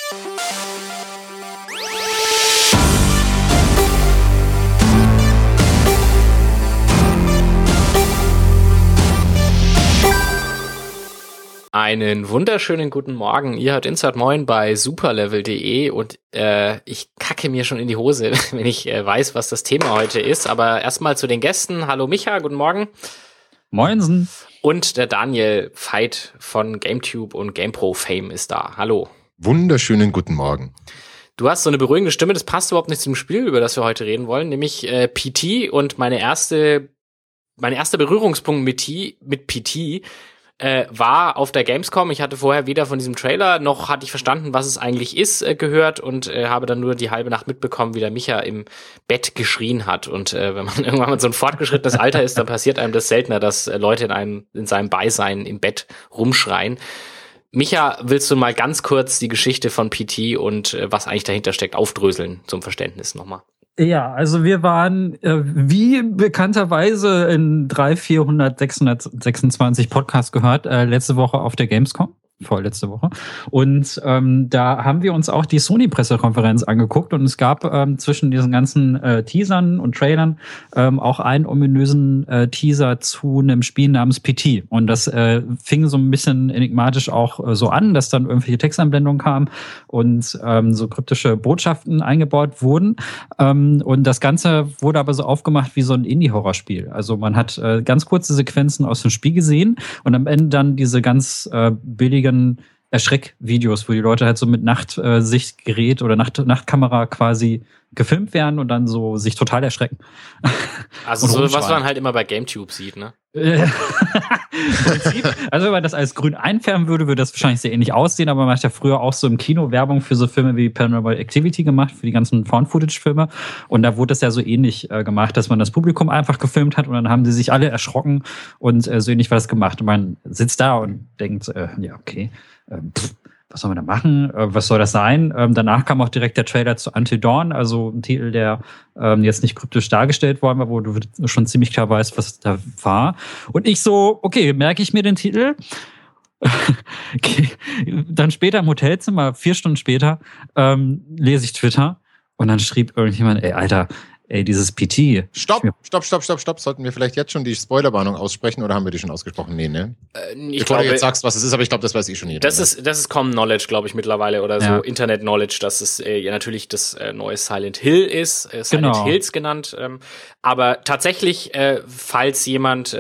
Einen wunderschönen guten Morgen. Ihr hört Inside Moin bei superlevel.de und ich kacke mir schon in die Hose, wenn ich weiß, was das Thema heute ist. Aber erstmal zu den Gästen. Hallo Micha, guten Morgen. Moinsen. Und der Daniel Veit von GameTube und GamePro Fame ist da. Hallo. Wunderschönen guten Morgen. Du hast so eine beruhigende Stimme, das passt überhaupt nicht zum Spiel, über das wir heute reden wollen, nämlich PT. Und mein erster Berührungspunkt mit PT war auf der Gamescom. Ich hatte vorher weder von diesem Trailer noch hatte ich verstanden, was es eigentlich ist, gehört und habe dann nur die halbe Nacht mitbekommen, wie der Micha im Bett geschrien hat. Und wenn man irgendwann mal so ein fortgeschrittenes Alter ist, dann passiert einem das seltener, dass Leute in seinem Beisein im Bett rumschreien. Micha, willst du mal ganz kurz die Geschichte von PT und was eigentlich dahinter steckt, aufdröseln zum Verständnis nochmal? Ja, also wir waren wie bekannterweise in 626 Podcasts gehört, letzte Woche auf der Gamescom. Vorletzte Woche. Und da haben wir uns auch die Sony-Pressekonferenz angeguckt und es gab zwischen diesen ganzen Teasern und Trailern auch einen ominösen Teaser zu einem Spiel namens PT. Und das fing so ein bisschen enigmatisch auch so an, dass dann irgendwelche Textanblendungen kamen und so kryptische Botschaften eingebaut wurden. Und das Ganze wurde aber so aufgemacht wie so ein Indie-Horrorspiel. Also man hat ganz kurze Sequenzen aus dem Spiel gesehen und am Ende dann diese ganz billige Erschreckvideos, wo die Leute halt so mit Nachtsichtgerät oder Nachtkamera quasi gefilmt werden und dann so sich total erschrecken. Also so, was man halt immer bei GameTube sieht, ne? Also wenn man das als grün einfärben würde das wahrscheinlich sehr ähnlich aussehen, aber man hat ja früher auch so im Kino Werbung für so Filme wie Paranormal Activity gemacht, für die ganzen Found-Footage-Filme und da wurde das ja so ähnlich gemacht, dass man das Publikum einfach gefilmt hat und dann haben sie sich alle erschrocken und so ähnlich war das gemacht und man sitzt da und denkt, ja okay, was soll man da machen? Was soll das sein? Danach kam auch direkt der Trailer zu Until Dawn, also ein Titel, der jetzt nicht kryptisch dargestellt worden war, wo du schon ziemlich klar weißt, was da war. Und ich so, okay, merke ich mir den Titel? Okay. Dann später im Hotelzimmer, 4 Stunden später, lese ich Twitter und dann schrieb irgendjemand, ey, Alter, dieses PT. Stopp. Sollten wir vielleicht jetzt schon die Spoilerwarnung aussprechen oder haben wir die schon ausgesprochen? Nee, ne? Ich glaube, du jetzt sagst, was es ist, aber ich glaube, das weiß ich schon jeder. Das ist Common Knowledge, glaube ich, mittlerweile oder so Internet Knowledge, dass es ja natürlich das neue Silent Hill ist, Silent Hills genannt. Aber tatsächlich, falls jemand,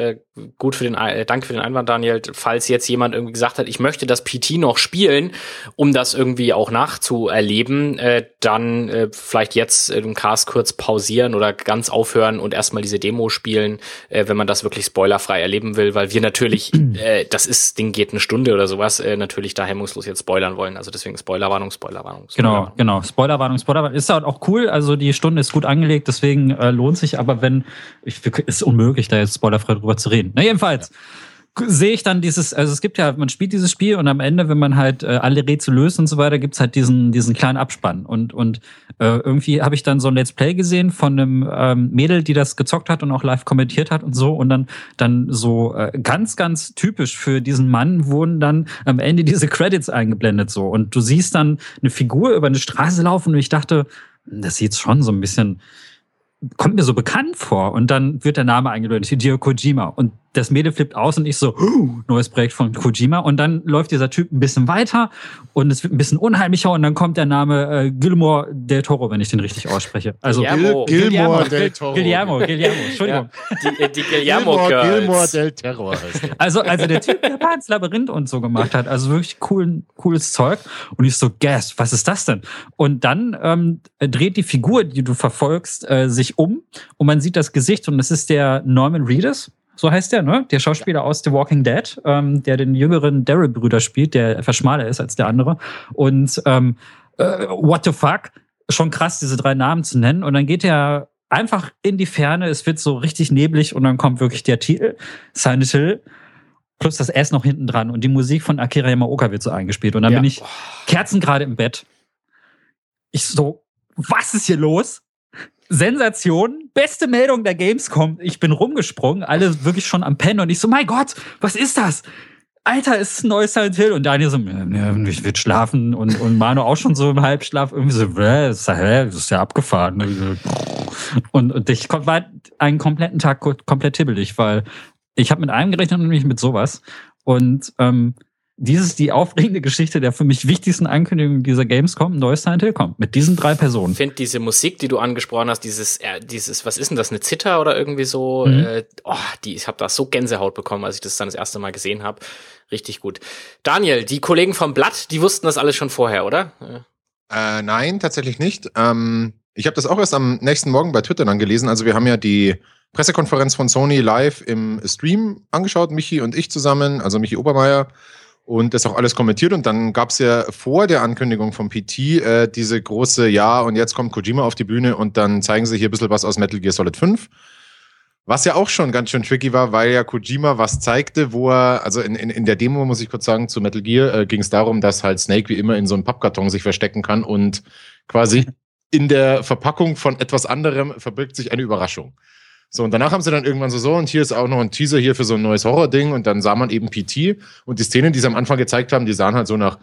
danke für den Einwand, Daniel, falls jetzt jemand irgendwie gesagt hat, ich möchte das PT noch spielen, um das irgendwie auch nachzuerleben, dann vielleicht jetzt im Cast kurz pausieren oder ganz aufhören und erstmal diese Demo spielen, wenn man das wirklich spoilerfrei erleben will, weil wir natürlich, Ding geht eine Stunde oder sowas, natürlich da hemmungslos jetzt spoilern wollen. Also deswegen Spoilerwarnung. Genau. Spoilerwarnung. Ist halt auch cool, also die Stunde ist gut angelegt, deswegen lohnt sich, aber ist unmöglich, da jetzt spoilerfrei drüber zu reden. Na, jedenfalls sehe ich dann man spielt dieses Spiel und am Ende, wenn man halt alle Rätsel löst und so weiter, gibt's halt diesen kleinen Abspann und irgendwie habe ich dann so ein Let's Play gesehen von einem Mädel, die das gezockt hat und auch live kommentiert hat und so und dann so ganz, ganz typisch für diesen Mann wurden dann am Ende diese Credits eingeblendet so und du siehst dann eine Figur über eine Straße laufen und ich dachte, das sieht schon so ein bisschen kommt mir so bekannt vor. Und dann wird der Name eingeblendet, Hideo Kojima. Und das Mädel flippt aus und ich so, neues Projekt von Kojima. Und dann läuft dieser Typ ein bisschen weiter und es wird ein bisschen unheimlicher und dann kommt der Name Guillermo del Toro, wenn ich den richtig ausspreche. Also Guillermo del Toro. Guillermo, Entschuldigung. Ja, die Guillermo del Terror heißt der. Also der Typ, der war ins Labyrinth und so gemacht hat. Also wirklich cooles Zeug. Und ich so, was ist das denn? Und dann dreht die Figur, die du verfolgst, sich um und man sieht das Gesicht und das ist der Norman Reedus. So heißt der, ne? Der Schauspieler aus The Walking Dead, der den jüngeren Daryl-Brüder spielt, der etwas schmaler ist als der andere. Und what the fuck? Schon krass, diese 3 Namen zu nennen. Und dann geht er einfach in die Ferne, es wird so richtig neblig und dann kommt wirklich der Titel, Silent Hill, plus das S noch hinten dran. Und die Musik von Akira Yamaoka wird so eingespielt. Und dann bin ich kerzengerade im Bett. Ich so, was ist hier los? Sensation, beste Meldung der Gamescom. Ich bin rumgesprungen, alle wirklich schon am Pennen und ich so, mein Gott, was ist das? Alter, ist ein neues Silent Hill. Und Daniel so, ich will schlafen. Und Manu auch schon so im Halbschlaf irgendwie so, das ist ja abgefahren. Und ich war einen kompletten Tag komplett hibbelig, weil ich habe mit allem gerechnet und nicht mit sowas. Und die aufregende Geschichte der für mich wichtigsten Ankündigungen dieser Gamescom, neues Silent Hill kommt. Mit diesen 3 Personen. Ich finde diese Musik, die du angesprochen hast, dieses, was ist denn das, eine Zither oder irgendwie so? Ich habe da so Gänsehaut bekommen, als ich das dann das erste Mal gesehen habe. Richtig gut. Daniel, die Kollegen vom Blatt, die wussten das alles schon vorher, oder? Nein, tatsächlich nicht. Ich habe das auch erst am nächsten Morgen bei Twitter dann gelesen. Also wir haben ja die Pressekonferenz von Sony live im Stream angeschaut, Michi und ich zusammen, also Michi Obermeier. Und das auch alles kommentiert. Und dann gab es ja vor der Ankündigung vom PT diese große, und jetzt kommt Kojima auf die Bühne und dann zeigen sie hier ein bisschen was aus Metal Gear Solid 5. Was ja auch schon ganz schön tricky war, weil ja Kojima was zeigte, wo er, also in der Demo, muss ich kurz sagen, zu Metal Gear ging es darum, dass halt Snake wie immer in so einem Pappkarton sich verstecken kann und quasi in der Verpackung von etwas anderem verbirgt sich eine Überraschung. So, und danach haben sie dann irgendwann so, und hier ist auch noch ein Teaser hier für so ein neues Horror-Ding und dann sah man eben PT und die Szenen, die sie am Anfang gezeigt haben, die sahen halt so nach,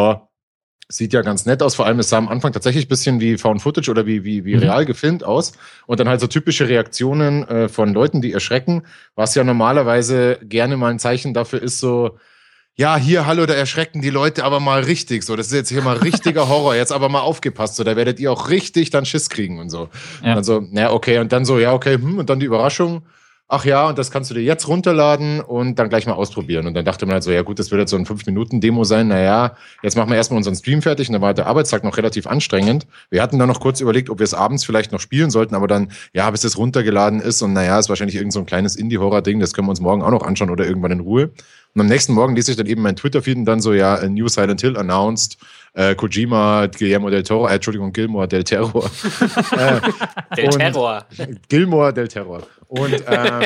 sieht ja ganz nett aus, vor allem es sah am Anfang tatsächlich ein bisschen wie Found Footage oder wie real gefilmt aus und dann halt so typische Reaktionen von Leuten, die erschrecken, was ja normalerweise gerne mal ein Zeichen dafür ist, so, ja, hier, hallo, da erschrecken die Leute aber mal richtig, so, das ist jetzt hier mal richtiger Horror, jetzt aber mal aufgepasst, so, da werdet ihr auch richtig dann Schiss kriegen und so. Ja. Und dann so, okay, und dann so, und dann die Überraschung, ach ja, und das kannst du dir jetzt runterladen und dann gleich mal ausprobieren. Und dann dachte man halt so, ja gut, das wird jetzt so ein 5-Minuten-Demo sein, jetzt machen wir erstmal unseren Stream fertig und dann war der Arbeitstag noch relativ anstrengend. Wir hatten dann noch kurz überlegt, ob wir es abends vielleicht noch spielen sollten, aber dann, bis es runtergeladen ist und ist wahrscheinlich irgend so ein kleines Indie-Horror-Ding, das können wir uns morgen auch noch anschauen oder irgendwann in Ruhe. Und am nächsten Morgen lese ich dann eben mein Twitter-Feed und dann so, a new Silent Hill announced, Kojima, Gilmore del Terror. Gilmore del Terror. Gilmore del Terror. Und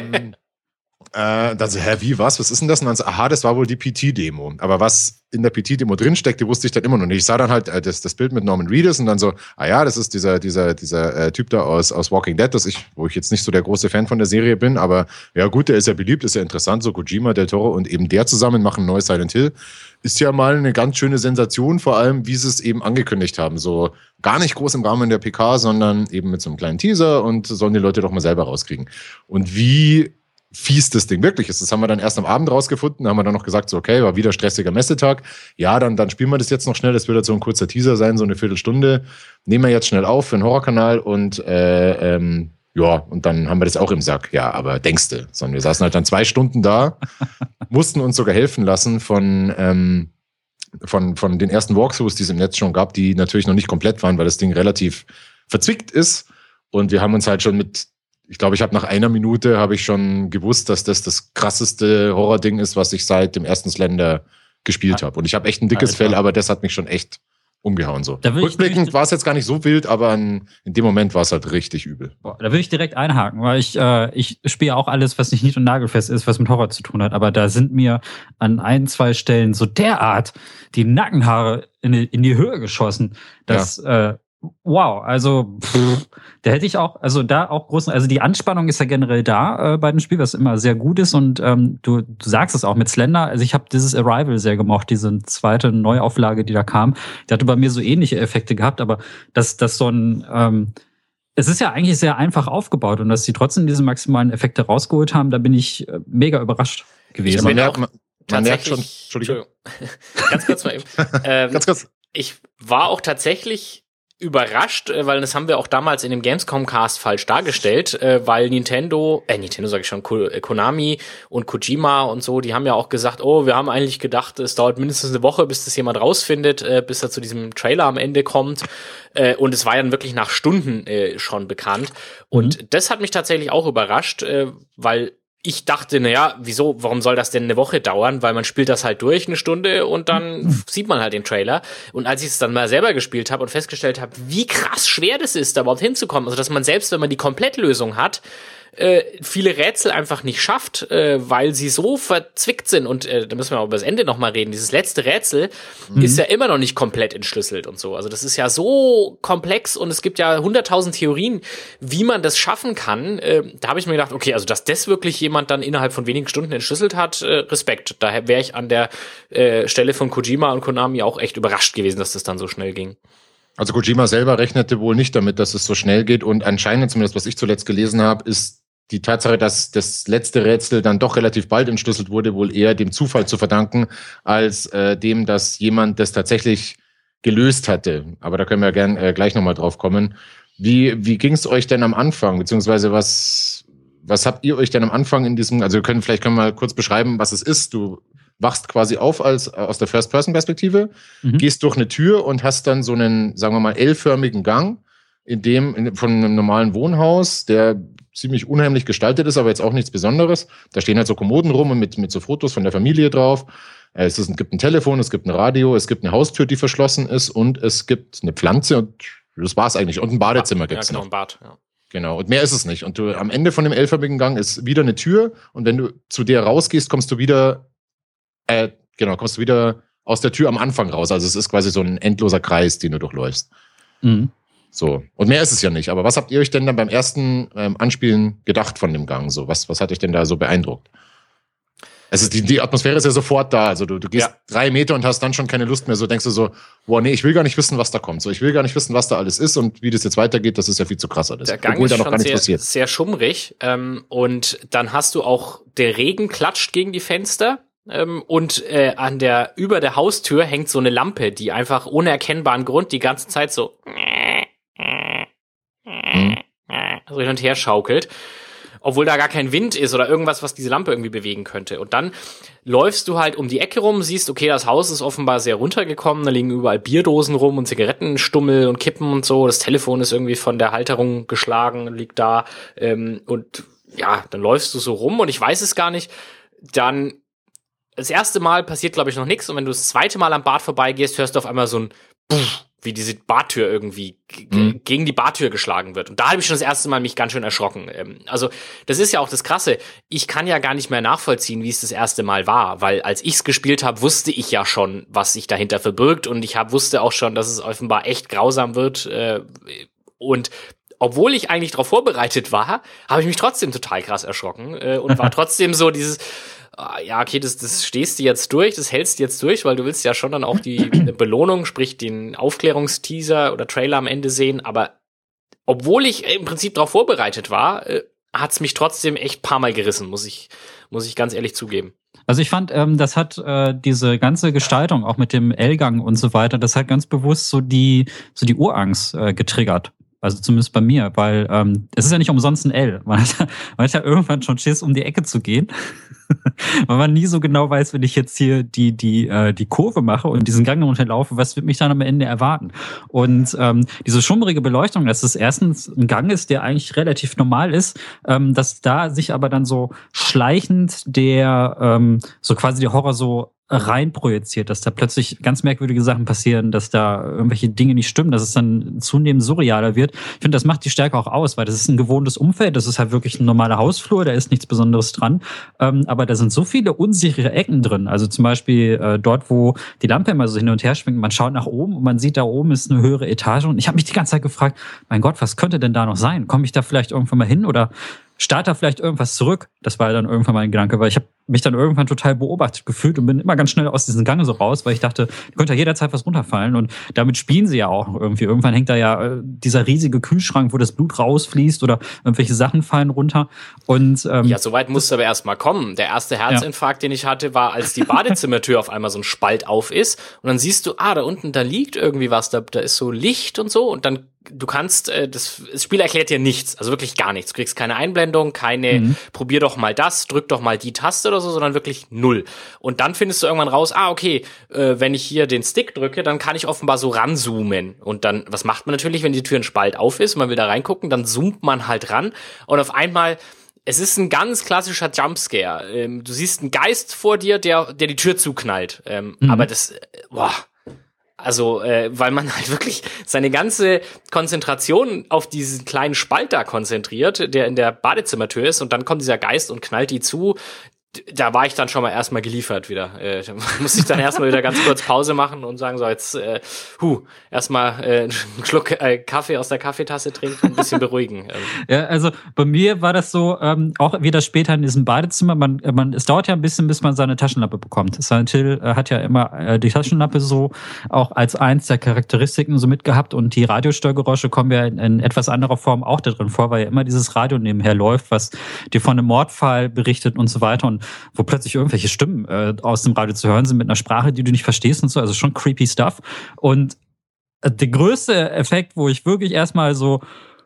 dann so, wie, was ist denn das? Und dann so, das war wohl die PT-Demo. Aber was in der PT-Demo drinsteckte, wusste ich dann immer noch nicht. Ich sah dann halt das Bild mit Norman Reedus und dann so, das ist dieser Typ da aus Walking Dead, wo ich jetzt nicht so der große Fan von der Serie bin, aber ja gut, der ist ja beliebt, ist ja interessant, so Kojima, Del Toro und eben der zusammen machen ein neues Silent Hill. Ist ja mal eine ganz schöne Sensation, vor allem, wie sie es eben angekündigt haben. So gar nicht groß im Rahmen der PK, sondern eben mit so einem kleinen Teaser und sollen die Leute doch mal selber rauskriegen. Und wie fies das Ding wirklich ist. Das haben wir dann erst am Abend rausgefunden, haben wir dann noch gesagt, so okay, war wieder stressiger Messetag. Ja, dann spielen wir das jetzt noch schnell, das wird jetzt so ein kurzer Teaser sein, so eine Viertelstunde. Nehmen wir jetzt schnell auf für den Horrorkanal und und dann haben wir das auch im Sack. Ja, aber denkste, sondern wir saßen halt dann 2 Stunden da, mussten uns sogar helfen lassen von den ersten Walkthroughs, die es im Netz schon gab, die natürlich noch nicht komplett waren, weil das Ding relativ verzwickt ist. Und wir haben uns halt schon ich glaube, ich habe nach 1 Minute schon gewusst, dass das krasseste Horror-Ding ist, was ich seit dem ersten Slender gespielt habe. Und ich habe echt ein dickes Fell, aber das hat mich schon echt umgehauen. So. Rückblickend war es jetzt gar nicht so wild, aber in dem Moment war es halt richtig übel. Boah, da will ich direkt einhaken, weil ich spiele auch alles, was nicht nied- und nagelfest ist, was mit Horror zu tun hat. Aber da sind mir an 1, 2 Stellen so derart die Nackenhaare in die Höhe geschossen, dass wow, also da hätte ich auch, also da auch großen, also die Anspannung ist ja generell da bei dem Spiel, was immer sehr gut ist und du sagst es auch mit Slender, also ich habe dieses Arrival sehr gemocht, diese zweite Neuauflage, die da kam, die hatte bei mir so ähnliche Effekte gehabt, aber dass so ein es ist ja eigentlich sehr einfach aufgebaut und dass sie trotzdem diese maximalen Effekte rausgeholt haben, da bin ich mega überrascht gewesen. Man merkt schon, Entschuldigung. Ganz kurz mal eben. Ganz kurz. Ich war auch tatsächlich überrascht, weil das haben wir auch damals in dem Gamescom-Cast falsch dargestellt, weil Nintendo sage ich schon, Konami und Kojima und so, die haben ja auch gesagt, wir haben eigentlich gedacht, es dauert mindestens eine Woche, bis das jemand rausfindet, bis er zu diesem Trailer am Ende kommt. Und es war ja dann wirklich nach Stunden schon bekannt. Und das hat mich tatsächlich auch überrascht, weil ich dachte, warum soll das denn eine Woche dauern? Weil man spielt das halt durch 1 Stunde und dann sieht man halt den Trailer. Und als ich es dann mal selber gespielt habe und festgestellt habe, wie krass schwer das ist, da überhaupt hinzukommen, also dass man selbst, wenn man die Komplettlösung hat, viele Rätsel einfach nicht schafft, weil sie so verzwickt sind. Und da müssen wir auch über das Ende nochmal reden. Dieses letzte Rätsel ist ja immer noch nicht komplett entschlüsselt und so. Also das ist ja so komplex und es gibt ja 100.000 Theorien, wie man das schaffen kann. Da habe ich mir gedacht, okay, also dass das wirklich jemand dann innerhalb von wenigen Stunden entschlüsselt hat, Respekt. Daher wäre ich an der Stelle von Kojima und Konami auch echt überrascht gewesen, dass das dann so schnell ging. Also Kojima selber rechnete wohl nicht damit, dass es so schnell geht und anscheinend, zumindest was ich zuletzt gelesen habe, ist die Tatsache, dass das letzte Rätsel dann doch relativ bald entschlüsselt wurde, wohl eher dem Zufall zu verdanken, als dem, dass jemand das tatsächlich gelöst hatte. Aber da können wir gern gleich nochmal drauf kommen. Wie ging es euch denn am Anfang, beziehungsweise was habt ihr euch denn am Anfang in diesem, also vielleicht können wir mal kurz beschreiben, was es ist. Du wachst quasi auf aus der First-Person-Perspektive, gehst durch eine Tür und hast dann so einen, sagen wir mal, L-förmigen Gang, von einem normalen Wohnhaus, der ziemlich unheimlich gestaltet ist, aber jetzt auch nichts Besonderes. Da stehen halt so Kommoden rum und mit so Fotos von der Familie drauf. Es gibt ein Telefon, es gibt ein Radio, es gibt eine Haustür, die verschlossen ist und es gibt eine Pflanze und das war's eigentlich. Und ein Badezimmer gibt's noch. Ein Bad, ja. Genau, und mehr ist es nicht. Und am Ende von dem L-förmigen Gang ist wieder eine Tür und wenn du zu der rausgehst, kommst du wieder aus der Tür am Anfang raus. Also es ist quasi so ein endloser Kreis, den du durchläufst. Mhm. So. Und mehr ist es ja nicht. Aber was habt ihr euch denn dann beim ersten Anspielen gedacht von dem Gang? So, was hat euch denn da so beeindruckt? Also die Atmosphäre ist ja sofort da. Also du gehst 3 Meter und hast dann schon keine Lust mehr. So denkst du so, boah, nee, ich will gar nicht wissen, was da kommt. So, ich will gar nicht wissen, was da alles ist und wie das jetzt weitergeht. Das ist ja viel zu krass alles. Der Gang ist schon sehr schummrig. Und dann hast du auch, der Regen klatscht gegen die Fenster. Und über der Haustür hängt so eine Lampe, die einfach ohne erkennbaren Grund die ganze Zeit so hin und her schaukelt, obwohl da gar kein Wind ist oder irgendwas, was diese Lampe irgendwie bewegen könnte. Und dann läufst du halt um die Ecke rum, siehst, okay, das Haus ist offenbar sehr runtergekommen, da liegen überall Bierdosen rum und Zigarettenstummel und Kippen und so, das Telefon ist irgendwie von der Halterung geschlagen, liegt da, und ja, dann läufst du so rum und ich weiß es gar nicht, dann das erste Mal passiert, glaube ich, noch nichts und wenn du das zweite Mal am Bad vorbeigehst, hörst du auf einmal so ein Puff, wie diese Badtür irgendwie gegen die Badtür geschlagen wird. Und da habe ich schon das erste Mal mich ganz schön erschrocken. Also das ist ja auch das Krasse. Ich kann ja gar nicht mehr nachvollziehen, wie es das erste Mal war, weil als ich es gespielt habe, wusste ich ja schon, was sich dahinter verbirgt und ich wusste auch schon, dass es offenbar echt grausam wird. Und obwohl ich eigentlich darauf vorbereitet war, habe ich mich trotzdem total krass erschrocken und war trotzdem so dieses ja, okay, das stehst du jetzt durch, das hältst du jetzt durch, weil du willst ja schon dann auch die Belohnung, sprich den Aufklärungsteaser oder Trailer am Ende sehen, aber obwohl ich im Prinzip darauf vorbereitet war, hat's mich trotzdem echt paar Mal gerissen, muss ich ganz ehrlich zugeben. Also ich fand, das hat diese ganze Gestaltung, auch mit dem L-Gang und so weiter, das hat ganz bewusst so die Urangst getriggert. Also zumindest bei mir, weil es ist ja nicht umsonst ein L. Man hat ja irgendwann schon Schiss, um die Ecke zu gehen. Weil man nie so genau weiß, wenn ich jetzt hier die Kurve mache und diesen Gang runterlaufe, was wird mich dann am Ende erwarten? Und diese schummrige Beleuchtung, dass es erstens ein Gang ist, der eigentlich relativ normal ist, dass da sich aber dann so schleichend so quasi der Horror so rein projiziert, dass da plötzlich ganz merkwürdige Sachen passieren, dass da irgendwelche Dinge nicht stimmen, dass es dann zunehmend surrealer wird. Ich finde, das macht die Stärke auch aus, weil das ist ein gewohntes Umfeld, das ist halt wirklich ein normaler Hausflur, da ist nichts Besonderes dran, aber da sind so viele unsichere Ecken drin, also zum Beispiel dort, wo die Lampe immer so hin und her schwingt, man schaut nach oben und man sieht, da oben ist eine höhere Etage und ich habe mich die ganze Zeit gefragt, mein Gott, was könnte denn da noch sein? Komme ich da vielleicht irgendwann mal hin oder starte da vielleicht irgendwas zurück? Das war dann irgendwann mein Gedanke, weil ich habe mich dann irgendwann total beobachtet gefühlt und bin immer ganz schnell aus diesen Gang so raus, weil ich dachte, könnte ja jederzeit was runterfallen und damit spielen sie ja auch noch irgendwie. Irgendwann hängt da ja dieser riesige Kühlschrank, wo das Blut rausfließt oder irgendwelche Sachen fallen runter und ja, soweit musst du aber erst mal kommen. Der erste Herzinfarkt, den ich hatte, war, als die Badezimmertür auf einmal so ein Spalt auf ist und dann siehst du, da unten, da liegt irgendwie was, da ist so Licht und so und dann du kannst, das Spiel erklärt dir nichts, also wirklich gar nichts. Du kriegst keine Einblendung, probier doch mal das, drück doch mal die Taste oder so, sondern wirklich null. Und dann findest du irgendwann raus, okay, wenn ich hier den Stick drücke, dann kann ich offenbar so ranzoomen. Und dann, was macht man natürlich, wenn die Tür ein Spalt auf ist und man will da reingucken, dann zoomt man halt ran und auf einmal, es ist ein ganz klassischer Jumpscare. Du siehst einen Geist vor dir, der die Tür zuknallt. Aber das, Also, weil man halt wirklich seine ganze Konzentration auf diesen kleinen Spalt da konzentriert, der in der Badezimmertür ist, und dann kommt dieser Geist und knallt die zu. Da war ich dann schon mal erstmal geliefert wieder. Da muss ich dann erstmal wieder ganz kurz Pause machen und sagen, so jetzt erstmal einen Schluck Kaffee aus der Kaffeetasse trinken und ein bisschen beruhigen. Ja, also bei mir war das so, auch wieder später in diesem Badezimmer, es dauert ja ein bisschen, bis man seine Taschenlampe bekommt. Silent Hill hat ja immer die Taschenlampe so auch als eins der Charakteristiken so mitgehabt, und die Radiostörgeräusche kommen ja in etwas anderer Form auch da drin vor, weil ja immer dieses Radio nebenher läuft, was dir von einem Mordfall berichtet und so weiter, und wo plötzlich irgendwelche Stimmen aus dem Radio zu hören sind mit einer Sprache, die du nicht verstehst und so, also schon creepy Stuff. Und der größte Effekt, wo ich wirklich erstmal so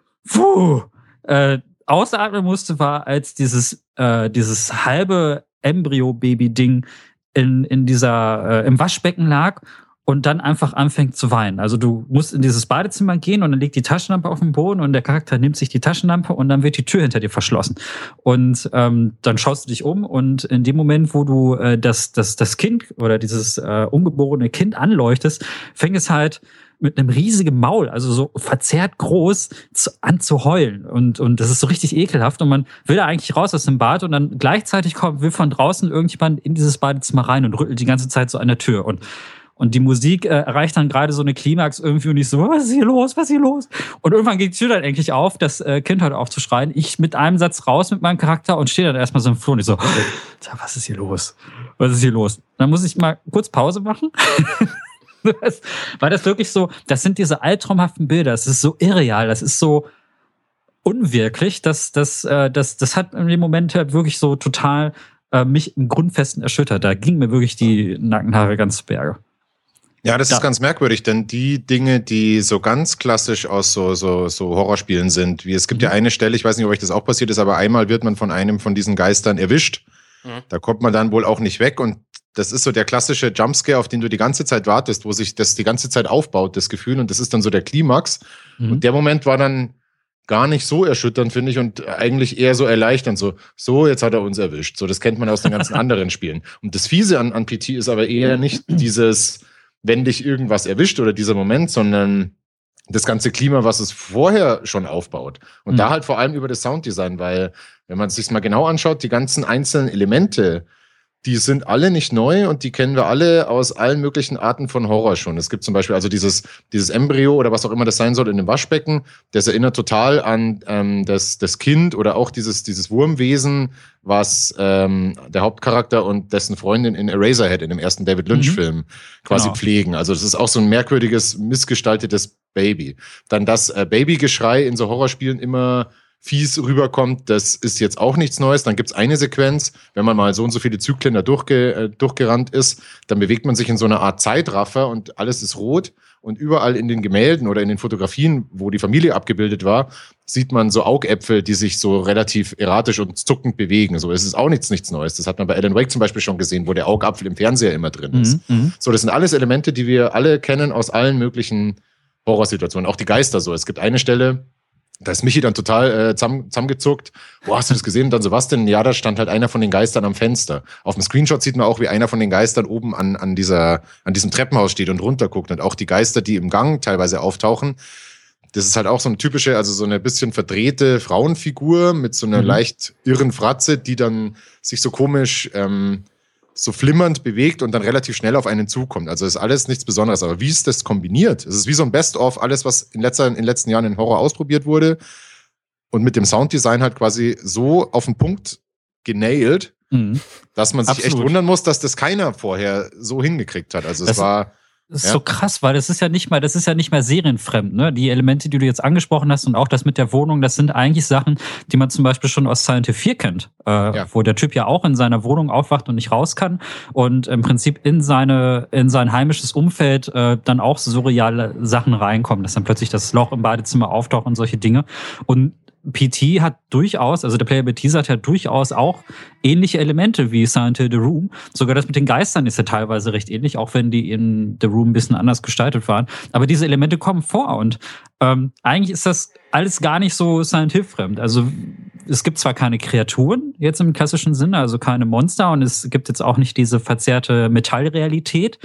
ausatmen musste, war, als dieses halbe Embryo-Baby-Ding im Waschbecken lag und dann einfach anfängt zu weinen. Also du musst in dieses Badezimmer gehen und dann liegt die Taschenlampe auf dem Boden und der Charakter nimmt sich die Taschenlampe und dann wird die Tür hinter dir verschlossen. Und dann schaust du dich um, und in dem Moment, wo du das Kind oder dieses ungeborene Kind anleuchtest, fängt es halt mit einem riesigen Maul, also so verzerrt groß, an zu heulen. Und das ist so richtig ekelhaft. Und man will da eigentlich raus aus dem Bad, und dann gleichzeitig will von draußen irgendjemand in dieses Badezimmer rein und rüttelt die ganze Zeit so an der Tür. Und die Musik erreicht dann gerade so eine Klimax irgendwie, und ich so, was ist hier los, was ist hier los? Und irgendwann geht die Tür dann endlich auf, das Kind hört auf zu schreien. Ich mit einem Satz raus mit meinem Charakter und stehe dann erstmal so im Flur und ich so, was ist hier los? Was ist hier los? Dann muss ich mal kurz Pause machen. Weil das wirklich so, das sind diese albtraumhaften Bilder, das ist so irreal, das ist so unwirklich, das hat in dem Moment halt wirklich so total mich im Grundfesten erschüttert. Da gingen mir wirklich die Nackenhaare ganz zu Berge. Ja, das ist ganz merkwürdig, denn die Dinge, die so ganz klassisch aus so Horrorspielen sind, wie es gibt ja eine Stelle, ich weiß nicht, ob euch das auch passiert ist, aber einmal wird man von einem von diesen Geistern erwischt. Da kommt man dann wohl auch nicht weg, und das ist so der klassische Jumpscare, auf den du die ganze Zeit wartest, wo sich das die ganze Zeit aufbaut, das Gefühl, und das ist dann so der Klimax. Und der Moment war dann gar nicht so erschütternd, finde ich, und eigentlich eher so erleichternd, so jetzt hat er uns erwischt. So, das kennt man aus den ganzen anderen Spielen. Und das Fiese an PT ist aber eher nicht dieses, wenn dich irgendwas erwischt oder dieser Moment, sondern das ganze Klima, was es vorher schon aufbaut. Und da halt vor allem über das Sounddesign, weil, wenn man es sich mal genau anschaut, die ganzen einzelnen Elemente, die sind alle nicht neu, und die kennen wir alle aus allen möglichen Arten von Horror schon. Es gibt zum Beispiel also dieses Embryo oder was auch immer das sein soll in dem Waschbecken, das erinnert total an das Kind oder auch dieses Wurmwesen, was der Hauptcharakter und dessen Freundin in Eraserhead, in dem ersten David Lynch-Film, quasi pflegen. Also das ist auch so ein merkwürdiges, missgestaltetes Baby. Dann das Babygeschrei in so Horrorspielen immer fies rüberkommt, das ist jetzt auch nichts Neues. Dann gibt's eine Sequenz, wenn man mal so und so viele Zyklen da durchgerannt ist, dann bewegt man sich in so einer Art Zeitraffer und alles ist rot, und überall in den Gemälden oder in den Fotografien, wo die Familie abgebildet war, sieht man so Augäpfel, die sich so relativ erratisch und zuckend bewegen. So, es ist auch nichts Neues. Das hat man bei Alan Wake zum Beispiel schon gesehen, wo der Augapfel im Fernseher immer drin ist. So, das sind alles Elemente, die wir alle kennen aus allen möglichen Horrorsituationen. Auch die Geister so. Es gibt eine Stelle, da ist Michi dann total zusammengezuckt. Boah, hast du das gesehen? Und dann so, was denn? Ja, da stand halt einer von den Geistern am Fenster. Auf dem Screenshot sieht man auch, wie einer von den Geistern oben an diesem Treppenhaus steht und runterguckt. Und auch die Geister, die im Gang teilweise auftauchen. Das ist halt auch so eine typische, also so eine bisschen verdrehte Frauenfigur mit so einer leicht irren Fratze, die dann sich so komisch so flimmernd bewegt und dann relativ schnell auf einen zukommt. Also ist alles nichts Besonderes. Aber wie ist das kombiniert? Es ist wie so ein Best-of, alles, was in den letzten Jahren in Horror ausprobiert wurde und mit dem Sounddesign halt quasi so auf den Punkt genailt, dass man sich echt wundern muss, dass das keiner vorher so hingekriegt hat. Also es war... Das ist so krass, weil das ist ja nicht mehr serienfremd, ne? Die Elemente, die du jetzt angesprochen hast und auch das mit der Wohnung, das sind eigentlich Sachen, die man zum Beispiel schon aus Silent Hill 4 kennt, wo der Typ ja auch in seiner Wohnung aufwacht und nicht raus kann und im Prinzip in sein heimisches Umfeld dann auch surreale Sachen reinkommen, dass dann plötzlich das Loch im Badezimmer auftaucht und solche Dinge. Und PT hat durchaus, also der Player Teaser hat ja durchaus auch ähnliche Elemente wie Silent Hill The Room. Sogar das mit den Geistern ist ja teilweise recht ähnlich, auch wenn die in The Room ein bisschen anders gestaltet waren. Aber diese Elemente kommen vor und eigentlich ist das alles gar nicht so Silent Hill fremd. Also es gibt zwar keine Kreaturen jetzt im klassischen Sinne, also keine Monster und es gibt jetzt auch nicht diese verzerrte Metallrealität,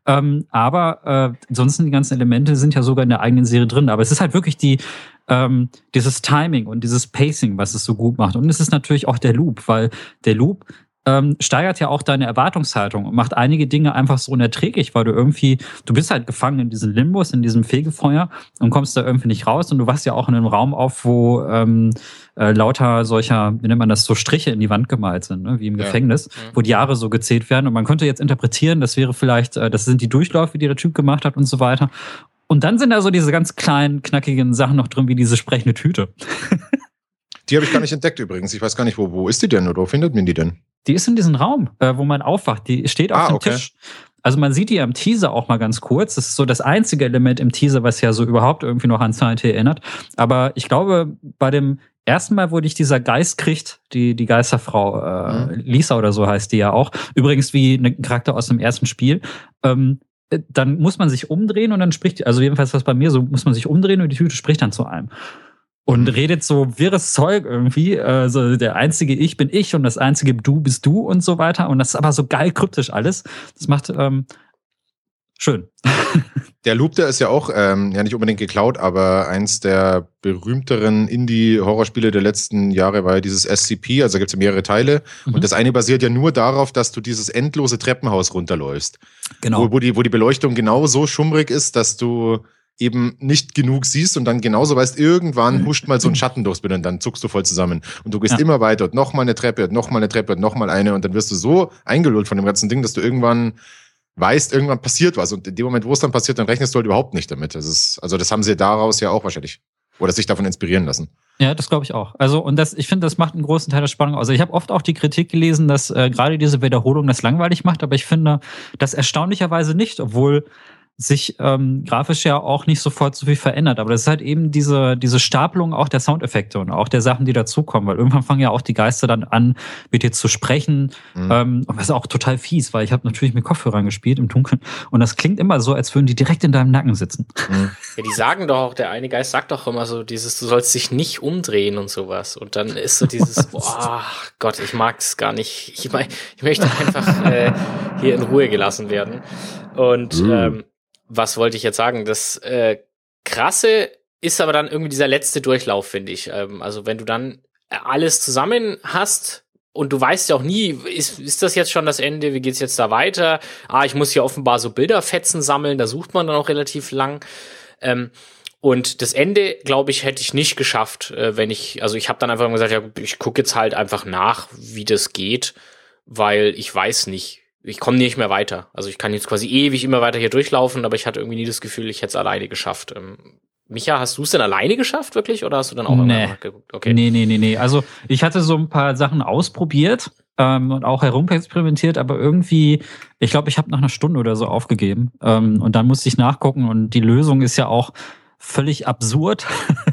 aber ansonsten die ganzen Elemente sind ja sogar in der eigenen Serie drin. Aber es ist halt wirklich dieses Timing und dieses Pacing, was es so gut macht. Und es ist natürlich auch der Loop, weil der Loop steigert ja auch deine Erwartungshaltung und macht einige Dinge einfach so unerträglich, weil du bist halt gefangen in diesem Limbus, in diesem Fegefeuer und kommst da irgendwie nicht raus und du wachst ja auch in einem Raum auf, wo lauter solcher, wie nennt man das, so Striche in die Wand gemalt sind, ne? Wie im Gefängnis, wo die Jahre so gezählt werden und man könnte jetzt interpretieren, das wäre vielleicht, das sind die Durchläufe, die der Typ gemacht hat und so weiter. Und dann sind da so diese ganz kleinen, knackigen Sachen noch drin, wie diese sprechende Tüte. Die habe ich gar nicht entdeckt übrigens. Ich weiß gar nicht, wo ist die denn oder wo findet man die denn? Die ist in diesem Raum, wo man aufwacht. Die steht auf dem Tisch. Also man sieht die am Teaser auch mal ganz kurz. Das ist so das einzige Element im Teaser, was ja so überhaupt irgendwie noch an Silent Hill erinnert. Aber ich glaube, bei dem ersten Mal, wo dich dieser Geist kriegt, die Geisterfrau, Lisa oder so heißt die ja auch, übrigens wie ein Charakter aus dem ersten Spiel, dann muss man sich umdrehen und dann spricht, also jedenfalls was bei mir so, muss man sich umdrehen und die Tüte spricht dann zu einem. Und redet so wirres Zeug irgendwie. Also der einzige Ich bin ich und das einzige Du bist du und so weiter. Und das ist aber so geil kryptisch alles. Das macht schön. Der Loop, der ist ja auch ja nicht unbedingt geklaut, aber eins der berühmteren Indie-Horrorspiele der letzten Jahre war ja dieses SCP, also da gibt es ja mehrere Teile. Und das eine basiert ja nur darauf, dass du dieses endlose Treppenhaus runterläufst. Genau. Wo die Beleuchtung genau so schummrig ist, dass du eben nicht genug siehst und dann genauso weißt, irgendwann huscht mal so ein Schatten durchs Bild und dann zuckst du voll zusammen. Und du gehst immer weiter und nochmal eine Treppe und nochmal eine Treppe und nochmal eine und dann wirst du so eingelullt von dem ganzen Ding, dass du irgendwann weißt, irgendwann passiert was. Und in dem Moment, wo es dann passiert, dann rechnest du halt überhaupt nicht damit. Das haben sie daraus ja auch wahrscheinlich. Oder sich davon inspirieren lassen. Ja, das glaube ich auch. Also, und ich finde, das macht einen großen Teil der Spannung aus. Also, ich habe oft auch die Kritik gelesen, dass gerade diese Wiederholung das langweilig macht, aber ich finde das erstaunlicherweise nicht, obwohl sich grafisch ja auch nicht sofort so viel verändert. Aber das ist halt eben diese Stapelung auch der Soundeffekte und auch der Sachen, die dazukommen. Weil irgendwann fangen ja auch die Geister dann an, mit dir zu sprechen. Und das ist auch total fies, weil ich habe natürlich mit Kopfhörern gespielt im Dunkeln. Und das klingt immer so, als würden die direkt in deinem Nacken sitzen. Ja, die sagen doch auch, der eine Geist sagt doch immer so dieses, du sollst dich nicht umdrehen und sowas. Und dann ist so dieses, boah, Gott, ich mag es gar nicht. Ich möchte einfach hier in Ruhe gelassen werden. Und was wollte ich jetzt sagen? Das Krasse ist aber dann irgendwie dieser letzte Durchlauf, finde ich. Also wenn du dann alles zusammen hast und du weißt ja auch nie, ist das jetzt schon das Ende? Wie geht's jetzt da weiter? Ich muss hier offenbar so Bilderfetzen sammeln. Da sucht man dann auch relativ lang. Und das Ende, glaube ich, hätte ich nicht geschafft, ich habe dann einfach gesagt, ja, ich gucke jetzt halt einfach nach, wie das geht, weil ich weiß nicht. Ich komme nicht mehr weiter. Also ich kann jetzt quasi ewig immer weiter hier durchlaufen, aber ich hatte irgendwie nie das Gefühl, ich hätte es alleine geschafft. Micha, hast du es denn alleine geschafft, wirklich? Oder hast du dann auch immer geguckt? Okay. Nee. Also ich hatte so ein paar Sachen ausprobiert und auch herumexperimentiert, aber irgendwie, ich glaube, ich habe nach einer Stunde oder so aufgegeben. Und dann musste ich nachgucken und die Lösung ist ja auch völlig absurd.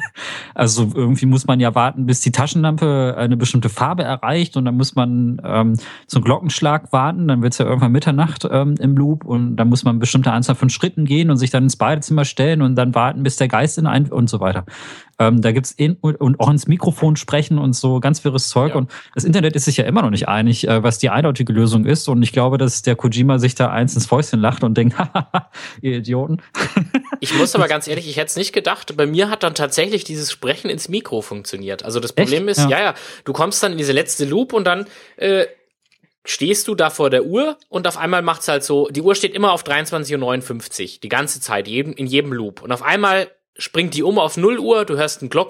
Also irgendwie muss man ja warten, bis die Taschenlampe eine bestimmte Farbe erreicht und dann muss man zum Glockenschlag warten, dann wird's ja irgendwann Mitternacht im Loop und dann muss man eine bestimmte Anzahl von Schritten gehen und sich dann ins Badezimmer stellen und dann warten, bis der Geist und so weiter. Da gibt's und auch ins Mikrofon sprechen und so ganz wirres Zeug. Ja. Und das Internet ist sich ja immer noch nicht einig, was die eindeutige Lösung ist. Und ich glaube, dass der Kojima sich da eins ins Fäustchen lacht und denkt, haha, ihr Idioten. Ich muss aber ganz ehrlich, ich hätte es nicht gedacht. Bei mir hat dann tatsächlich dieses Sprechen ins Mikro funktioniert. Also das Problem ist, ja, du kommst dann in diese letzte Loop und dann stehst du da vor der Uhr und auf einmal macht's halt so, die Uhr steht immer auf 23:59 Uhr, die ganze Zeit, in jedem Loop. Und auf einmal springt die auf 0 Uhr, du hörst einen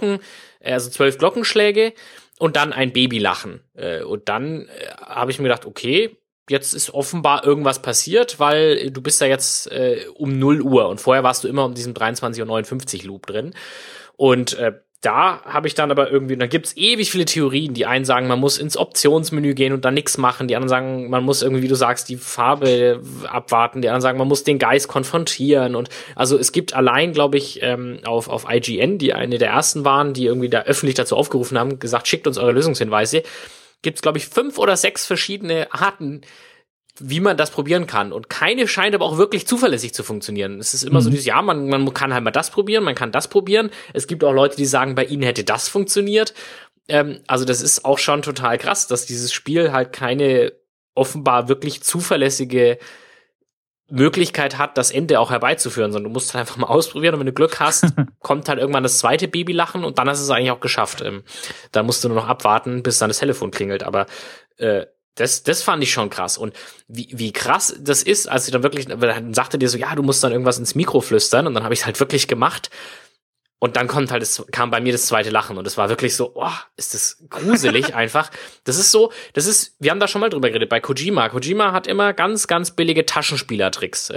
12 Glockenschläge und dann ein Babylachen. Und dann habe ich mir gedacht, okay, jetzt ist offenbar irgendwas passiert, weil du bist da jetzt um 0 Uhr und vorher warst du immer um diesen 23:59 Uhr Loop drin. Und da habe ich dann aber irgendwie, da gibt's ewig viele Theorien. Die einen sagen, man muss ins Optionsmenü gehen und dann nichts machen. Die anderen sagen, man muss irgendwie, wie du sagst, die Farbe abwarten. Die anderen sagen, man muss den Geist konfrontieren. Und also es gibt allein, glaube ich, auf IGN, die eine der ersten waren, die irgendwie da öffentlich dazu aufgerufen haben, gesagt, schickt uns eure Lösungshinweise. Gibt's, glaube ich, 5 oder 6 verschiedene Arten, wie man das probieren kann. Und keine scheint aber auch wirklich zuverlässig zu funktionieren. Es ist immer so dieses, ja, man kann halt mal das probieren, man kann das probieren. Es gibt auch Leute, die sagen, bei ihnen hätte das funktioniert. also das ist auch schon total krass, dass dieses Spiel halt keine offenbar wirklich zuverlässige Möglichkeit hat, das Ende auch herbeizuführen, sondern du musst halt einfach mal ausprobieren und wenn du Glück hast, kommt halt irgendwann das zweite Babylachen und dann hast du es eigentlich auch geschafft. Da musst du nur noch abwarten, bis dann das Telefon klingelt, aber das fand ich schon krass. Und wie krass das ist, als sie dann wirklich, dann sagte dir so, ja, du musst dann irgendwas ins Mikro flüstern und dann habe ich es halt wirklich gemacht. Und dann kam bei mir das zweite Lachen und es war wirklich so, oh, ist das gruselig einfach. Wir haben da schon mal drüber geredet, bei Kojima. Kojima hat immer ganz, ganz billige Taschenspielertricks.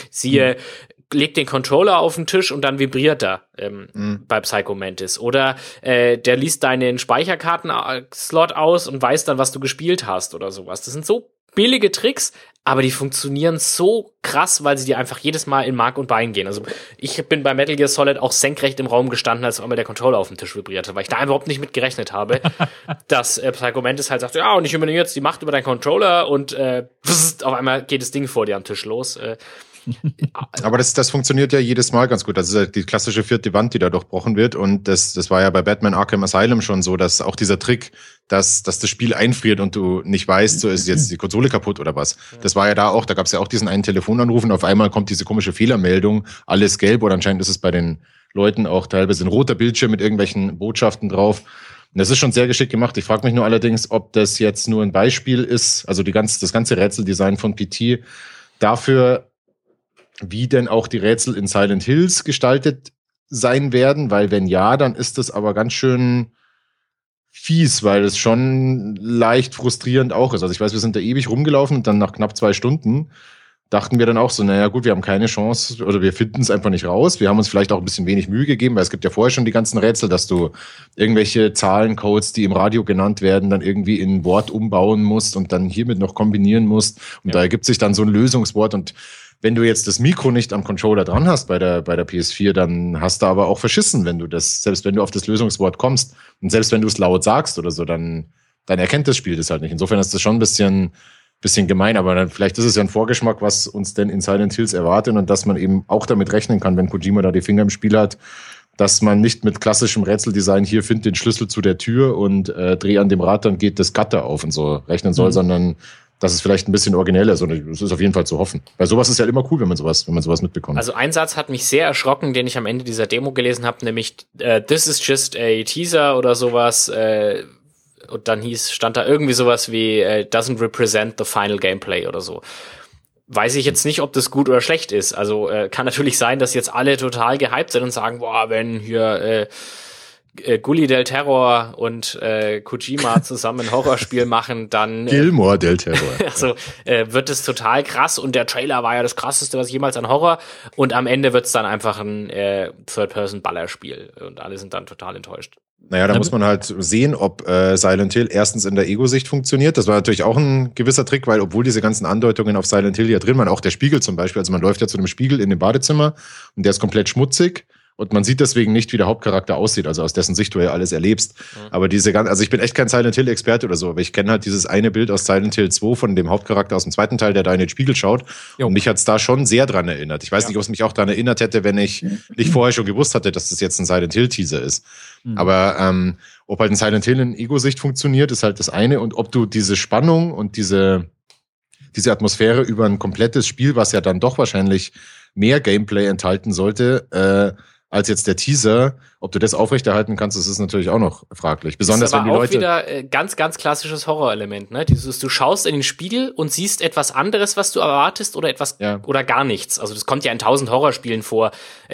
Legt den Controller auf den Tisch und dann vibriert er bei Psycho Mantis. Oder der liest deinen Speicherkarten-Slot aus und weiß dann, was du gespielt hast oder sowas. Das sind so billige Tricks, aber die funktionieren so krass, weil sie dir einfach jedes Mal in Mark und Bein gehen. Also ich bin bei Metal Gear Solid auch senkrecht im Raum gestanden, als einmal der Controller auf dem Tisch vibrierte, weil ich da überhaupt nicht mit gerechnet habe, dass Psycho Mantis halt sagt, ja, und ich übernehme jetzt die Macht über deinen Controller und auf einmal geht das Ding vor dir am Tisch los. Aber das funktioniert ja jedes Mal ganz gut. Das ist ja die klassische vierte Wand, die da durchbrochen wird. Und das war ja bei Batman Arkham Asylum schon so, dass auch dieser Trick, dass das Spiel einfriert und du nicht weißt, so ist jetzt die Konsole kaputt oder was. Das war ja da auch, da gab es ja auch diesen einen Telefonanruf und auf einmal kommt diese komische Fehlermeldung, alles gelb oder anscheinend ist es bei den Leuten auch teilweise ein roter Bildschirm mit irgendwelchen Botschaften drauf. Und das ist schon sehr geschickt gemacht. Ich frage mich nur allerdings, ob das jetzt nur ein Beispiel ist, also das ganze Rätseldesign von PT dafür, wie denn auch die Rätsel in Silent Hills gestaltet sein werden, weil wenn ja, dann ist das aber ganz schön fies, weil es schon leicht frustrierend auch ist. Also ich weiß, wir sind da ewig rumgelaufen und dann nach knapp 2 Stunden dachten wir dann auch so, naja gut, wir haben keine Chance oder wir finden es einfach nicht raus. Wir haben uns vielleicht auch ein bisschen wenig Mühe gegeben, weil es gibt ja vorher schon die ganzen Rätsel, dass du irgendwelche Zahlencodes, die im Radio genannt werden, dann irgendwie in ein Wort umbauen musst und dann hiermit noch kombinieren musst. Und da ergibt sich dann so ein Lösungswort und wenn du jetzt das Mikro nicht am Controller dran hast bei der PS4, dann hast du aber auch verschissen, selbst wenn du auf das Lösungswort kommst und selbst wenn du es laut sagst oder so, dann erkennt das Spiel das halt nicht. Insofern ist das schon ein bisschen gemein, aber dann, vielleicht ist es ja ein Vorgeschmack, was uns denn in Silent Hills erwartet und dass man eben auch damit rechnen kann, wenn Kojima da die Finger im Spiel hat, dass man nicht mit klassischem Rätseldesign hier findet den Schlüssel zu der Tür und dreh an dem Rad, dann geht das Gatter auf und so rechnen soll, sondern dass es vielleicht ein bisschen originell ist. Und es ist auf jeden Fall zu hoffen. Weil sowas ist ja immer cool, wenn man sowas mitbekommt. Also ein Satz hat mich sehr erschrocken, den ich am Ende dieser Demo gelesen habe, nämlich this is just a teaser oder sowas. Und dann stand da irgendwie sowas wie doesn't represent the final gameplay oder so. Weiß ich jetzt nicht, ob das gut oder schlecht ist. Also kann natürlich sein, dass jetzt alle total gehypt sind und sagen, boah, wenn hier Gully del Terror und Kojima zusammen ein Horrorspiel machen, dann Gilmore del Terror. Also wird es total krass und der Trailer war ja das krasseste, was jemals an Horror und am Ende wird's dann einfach ein Third-Person-Ballerspiel und alle sind dann total enttäuscht. Naja, da muss man halt sehen, ob Silent Hill erstens in der Ego-Sicht funktioniert. Das war natürlich auch ein gewisser Trick, weil obwohl diese ganzen Andeutungen auf Silent Hill ja drin waren, auch der Spiegel zum Beispiel, also man läuft ja zu einem Spiegel in dem Badezimmer und der ist komplett schmutzig. Und man sieht deswegen nicht, wie der Hauptcharakter aussieht, also aus dessen Sicht du ja alles erlebst. Aber also ich bin echt kein Silent Hill-Experte oder so, aber ich kenne halt dieses eine Bild aus Silent Hill 2 von dem Hauptcharakter aus dem zweiten Teil, der da in den Spiegel schaut. Jo. Und mich hat's da schon sehr dran erinnert. Ich weiß nicht, ob es mich auch dran erinnert hätte, wenn ich nicht vorher schon gewusst hatte, dass das jetzt ein Silent Hill-Teaser ist. Aber ob halt ein Silent Hill in Ego-Sicht funktioniert, ist halt das eine. Und ob du diese Spannung und diese Atmosphäre über ein komplettes Spiel, was ja dann doch wahrscheinlich mehr Gameplay enthalten sollte, als jetzt der Teaser, ob du das aufrechterhalten kannst, das ist natürlich auch noch fraglich. Besonders das ist aber wenn die Leute auch wieder ganz, ganz klassisches Horrorelement, ne? Du schaust in den Spiegel und siehst etwas anderes, was du erwartest oder oder gar nichts. Also das kommt ja in 1000 Horrorfilmen vor,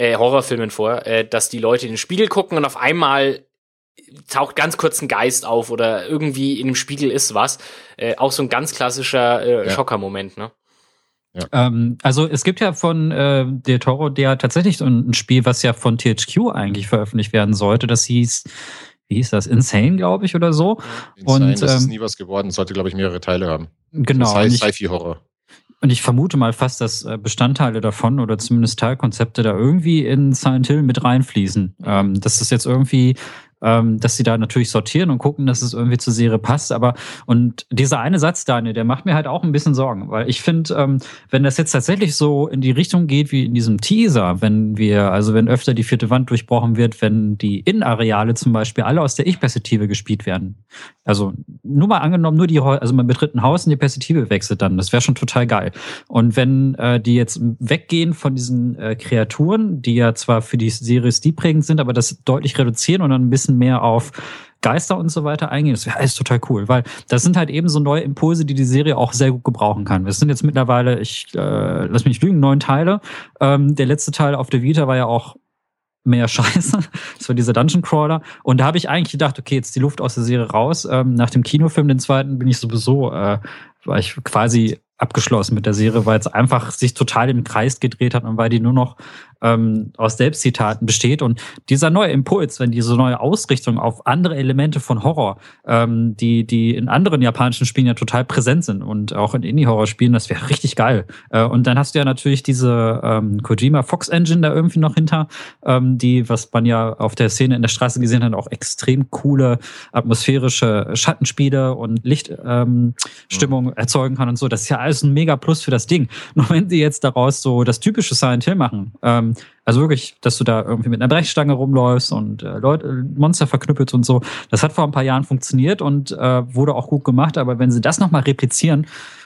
dass die Leute in den Spiegel gucken und auf einmal taucht ganz kurz ein Geist auf oder irgendwie in dem Spiegel ist was. Auch so ein ganz klassischer Schockermoment, ne? Ja. Also es gibt ja von Del Toro der tatsächlich so ein Spiel, was ja von THQ eigentlich veröffentlicht werden sollte. Das hieß, wie hieß das? Insane, glaube ich, oder so. Insane, das ist nie was geworden. Sollte, glaube ich, mehrere Teile haben. Genau. Das heißt Sci-Fi-Horror. Und ich vermute mal fast, dass Bestandteile davon oder zumindest Teilkonzepte da irgendwie in Silent Hill mit reinfließen. Dass das jetzt irgendwie dass sie da natürlich sortieren und gucken, dass es irgendwie zur Serie passt. Und dieser eine Satz, Daniel, der macht mir halt auch ein bisschen Sorgen, weil ich finde, wenn das jetzt tatsächlich so in die Richtung geht wie in diesem Teaser, wenn öfter die vierte Wand durchbrochen wird, wenn die Innenareale zum Beispiel alle aus der Ich-Perspektive gespielt werden. Also nur mal angenommen, man betritt ein Haus und die Perspektive wechselt dann. Das wäre schon total geil. Und wenn die jetzt weggehen von diesen Kreaturen, die ja zwar für die Serie stilprägend sind, aber das deutlich reduzieren und dann ein bisschen mehr auf Geister und so weiter eingehen, das wäre alles total cool, weil das sind halt eben so neue Impulse, die Serie auch sehr gut gebrauchen kann. Es sind jetzt mittlerweile, lass mich nicht lügen, 9 Teile. Der letzte Teil auf der Vita war ja auch mehr Scheiße. Das war dieser Dungeon Crawler. Und da habe ich eigentlich gedacht, okay, jetzt die Luft aus der Serie raus. Nach dem Kinofilm, den zweiten, bin ich sowieso, war ich quasi abgeschlossen mit der Serie, weil es einfach sich total im Kreis gedreht hat und weil die nur noch aus Selbstzitaten besteht. Und dieser neue Impuls, wenn diese neue Ausrichtung auf andere Elemente von Horror, die in anderen japanischen Spielen ja total präsent sind und auch in Indie-Horror-Spielen, das wäre richtig geil. Und dann hast du ja natürlich diese Kojima Fox Engine da irgendwie noch hinter, was man ja auf der Szene in der Straße gesehen hat, auch extrem coole atmosphärische Schattenspiele und Lichtstimmung erzeugen kann und so. Das ist ja alles ein mega Plus für das Ding. Nur wenn sie jetzt daraus so das typische Silent Hill machen, also wirklich, dass du da irgendwie mit einer Brechstange rumläufst und Monster verknüppelst und so. Das hat vor ein paar Jahren funktioniert und wurde auch gut gemacht. Aber wenn sie das nochmal replizieren,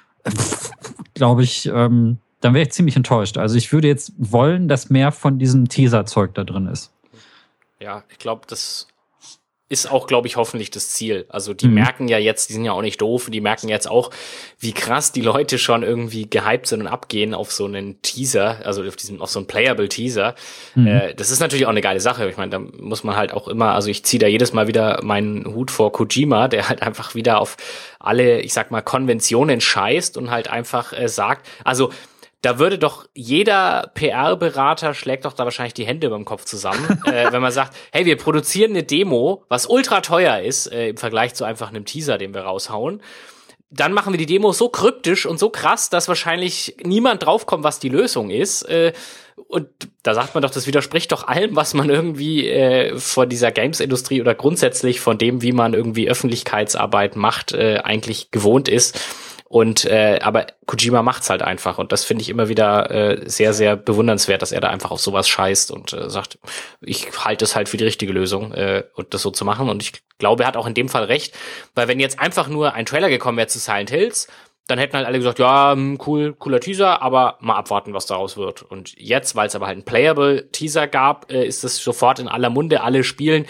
glaube ich, dann wäre ich ziemlich enttäuscht. Also ich würde jetzt wollen, dass mehr von diesem Teaser-Zeug da drin ist. Ja, ich glaube, das ist auch, glaube ich, hoffentlich das Ziel. Also die merken ja jetzt, die sind ja auch nicht doof, die merken jetzt auch, wie krass die Leute schon irgendwie gehypt sind und abgehen auf so einen Teaser, also auf so einen Playable Teaser. Das ist natürlich auch eine geile Sache. Ich meine, da muss man halt auch immer, also ich ziehe da jedes Mal wieder meinen Hut vor Kojima, der halt einfach wieder auf alle, ich sag mal, Konventionen scheißt und halt einfach sagt, also da würde doch jeder PR-Berater schlägt doch da wahrscheinlich die Hände über dem Kopf zusammen, wenn man sagt, hey, wir produzieren eine Demo, was ultra teuer ist, im Vergleich zu einfach einem Teaser, den wir raushauen. Dann machen wir die Demo so kryptisch und so krass, dass wahrscheinlich niemand draufkommt, was die Lösung ist. Und da sagt man doch, das widerspricht doch allem, was man irgendwie von dieser Games-Industrie oder grundsätzlich von dem, wie man irgendwie Öffentlichkeitsarbeit macht, eigentlich gewohnt ist. Und aber Kojima macht's halt einfach und das finde ich immer wieder sehr, sehr bewundernswert, dass er da einfach auf sowas scheißt und sagt, ich halte es halt für die richtige Lösung und das so zu machen. Und ich glaube, er hat auch in dem Fall recht, weil wenn jetzt einfach nur ein Trailer gekommen wäre zu Silent Hills, dann hätten halt alle gesagt, ja, cooler Teaser, aber mal abwarten, was daraus wird. Und jetzt, weil es aber halt einen Playable Teaser gab, ist es sofort in aller Munde, alle spielen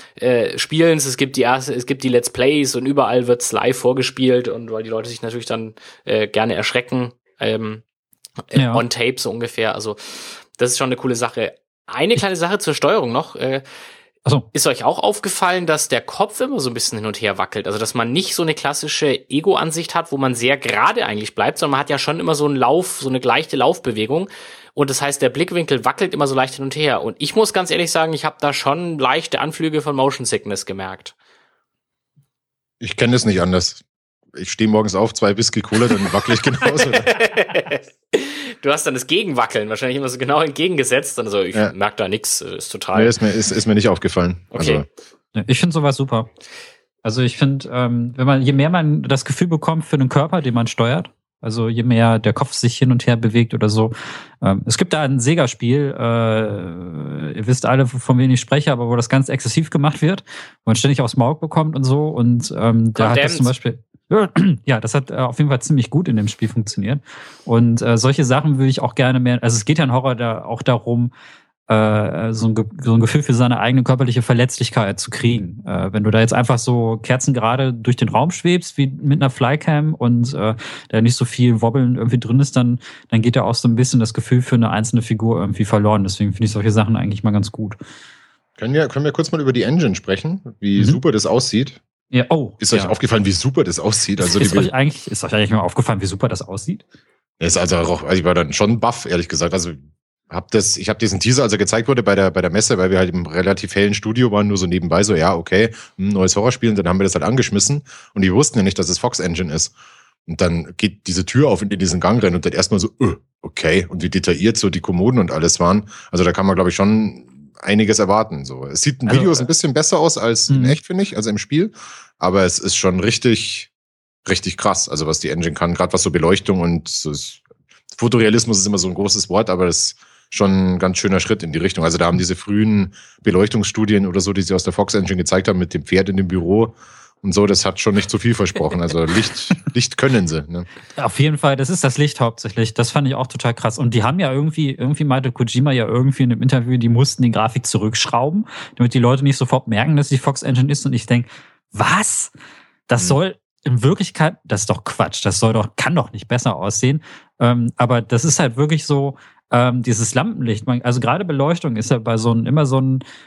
es gibt die Let's Plays und überall wird's live vorgespielt und weil die Leute sich natürlich dann gerne erschrecken on tape so ungefähr. Also das ist schon eine coole Sache. Eine kleine Sache zur Steuerung noch. Ist euch auch aufgefallen, dass der Kopf immer so ein bisschen hin und her wackelt? Also dass man nicht so eine klassische Ego-Ansicht hat, wo man sehr gerade eigentlich bleibt, sondern man hat ja schon immer so einen Lauf, so eine leichte Laufbewegung. Und das heißt, der Blickwinkel wackelt immer so leicht hin und her. Und ich muss ganz ehrlich sagen, ich habe da schon leichte Anflüge von Motion Sickness gemerkt. Ich kenne das nicht anders. Ich stehe morgens auf, 2 Whisky Cola, dann wackel ich genauso. Du hast dann das Gegenwackeln wahrscheinlich immer so genau entgegengesetzt. Also ich merke da nichts, ist total... Nee, ist mir nicht aufgefallen. Okay. Also. Ich finde sowas super. Also ich finde, je mehr man das Gefühl bekommt für einen Körper, den man steuert, also je mehr der Kopf sich hin und her bewegt oder so. Es gibt da ein Sega-Spiel, ihr wisst alle, von wem ich spreche, aber wo das ganz exzessiv gemacht wird, wo man ständig aufs Maul bekommt und so. Und da hat das zum Beispiel... Ja, das hat auf jeden Fall ziemlich gut in dem Spiel funktioniert. Und solche Sachen würde ich auch gerne mehr... Also es geht ja in Horror da auch darum, so ein Gefühl für seine eigene körperliche Verletzlichkeit zu kriegen. Wenn du da jetzt einfach so kerzengerade durch den Raum schwebst, wie mit einer Flycam und da nicht so viel Wobbeln irgendwie drin ist, dann geht da auch so ein bisschen das Gefühl für eine einzelne Figur irgendwie verloren. Deswegen finde ich solche Sachen eigentlich mal ganz gut. Können wir kurz mal über die Engine sprechen, wie super das aussieht? Ja, ist euch aufgefallen, wie super das aussieht? Also ist euch eigentlich mal aufgefallen, wie super das aussieht? Ist also ich war dann schon baff, ehrlich gesagt. Also ich habe diesen Teaser, als er gezeigt wurde bei der Messe, weil wir halt im relativ hellen Studio waren, nur so nebenbei so, ja, okay, neues Horrorspiel, und dann haben wir das halt angeschmissen und die wussten ja nicht, dass es Fox Engine ist. Und dann geht diese Tür auf und in diesen Gang rein und dann erstmal so, okay, und wie detailliert so die Kommoden und alles waren. Also da kann man, glaube ich, schon einiges erwarten. So. Es sieht in Videos ein bisschen besser aus als in echt, finde ich, also im Spiel. Aber es ist schon richtig, richtig krass, also was die Engine kann, gerade was so Beleuchtung und so Fotorealismus ist immer so ein großes Wort, aber das ist schon ein ganz schöner Schritt in die Richtung. Also da haben diese frühen Beleuchtungsstudien oder so, die sie aus der Fox Engine gezeigt haben mit dem Pferd in dem Büro und so, das hat schon nicht zu viel versprochen. Also Licht können sie. Ne? Auf jeden Fall, das ist das Licht hauptsächlich. Das fand ich auch total krass. Und die haben ja irgendwie meinte Kojima ja irgendwie in einem Interview, die mussten die Grafik zurückschrauben, damit die Leute nicht sofort merken, dass die Fox Engine ist. Und ich denke, was? Das soll in Wirklichkeit, das ist doch Quatsch. Das kann doch nicht besser aussehen. Aber das ist halt wirklich so, dieses Lampenlicht, also gerade Beleuchtung ist ja bei immer so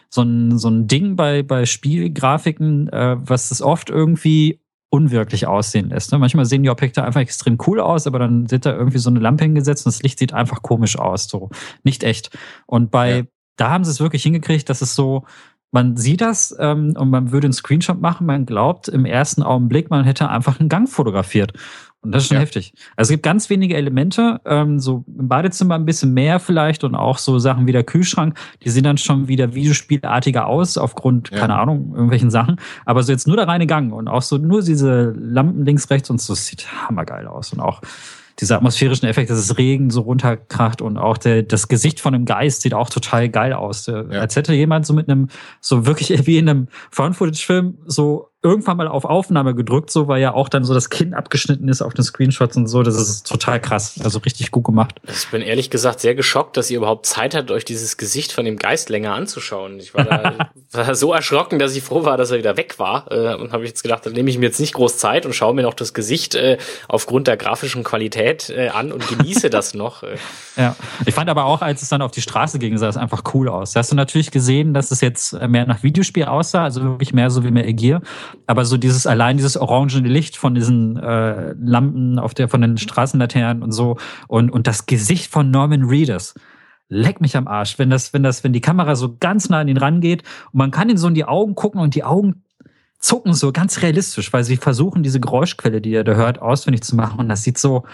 ein Ding bei Spielgrafiken, was es oft irgendwie unwirklich aussehen lässt. Ne? Manchmal sehen die Objekte einfach extrem cool aus, aber dann wird da irgendwie so eine Lampe hingesetzt und das Licht sieht einfach komisch aus, so nicht echt. Und da haben sie es wirklich hingekriegt, dass es so, man sieht das und man würde einen Screenshot machen, man glaubt im ersten Augenblick, man hätte einfach einen Gang fotografiert. Und das ist schon heftig. Also es gibt ganz wenige Elemente, so im Badezimmer ein bisschen mehr vielleicht und auch so Sachen wie der Kühlschrank, die sehen dann schon wieder videospielartiger aus, aufgrund, keine Ahnung, irgendwelchen Sachen. Aber so jetzt nur der reine Gang und auch so nur diese Lampen links, rechts und so, das sieht hammergeil aus. Und auch diese atmosphärischen Effekte, dass es Regen so runterkracht und auch das Gesicht von einem Geist sieht auch total geil aus. Als hätte jemand so mit so wirklich wie in einem Found-Footage-Film so irgendwann mal auf Aufnahme gedrückt, so, weil ja auch dann so das Kinn abgeschnitten ist auf den Screenshots und so. Das ist total krass. Also richtig gut gemacht. Ich bin ehrlich gesagt sehr geschockt, dass ihr überhaupt Zeit hattet, euch dieses Gesicht von dem Geist länger anzuschauen. Ich war war so erschrocken, dass ich froh war, dass er wieder weg war. Und habe jetzt gedacht, dann nehme ich mir jetzt nicht groß Zeit und schaue mir noch das Gesicht aufgrund der grafischen Qualität an und genieße das noch. Ja, ich fand aber auch, als es dann auf die Straße ging, sah es einfach cool aus. Da hast du natürlich gesehen, dass es jetzt mehr nach Videospiel aussah, also wirklich mehr so wie Metal Gear. Aber so dieses orangene Licht von diesen Lampen von den Straßenlaternen und so und das Gesicht von Norman Reedus. Leck mich am Arsch, wenn die Kamera so ganz nah an ihn rangeht und man kann ihn so in die Augen gucken und die Augen zucken so ganz realistisch, weil sie versuchen, diese Geräuschquelle, die er da hört, ausfindig zu machen und das sieht so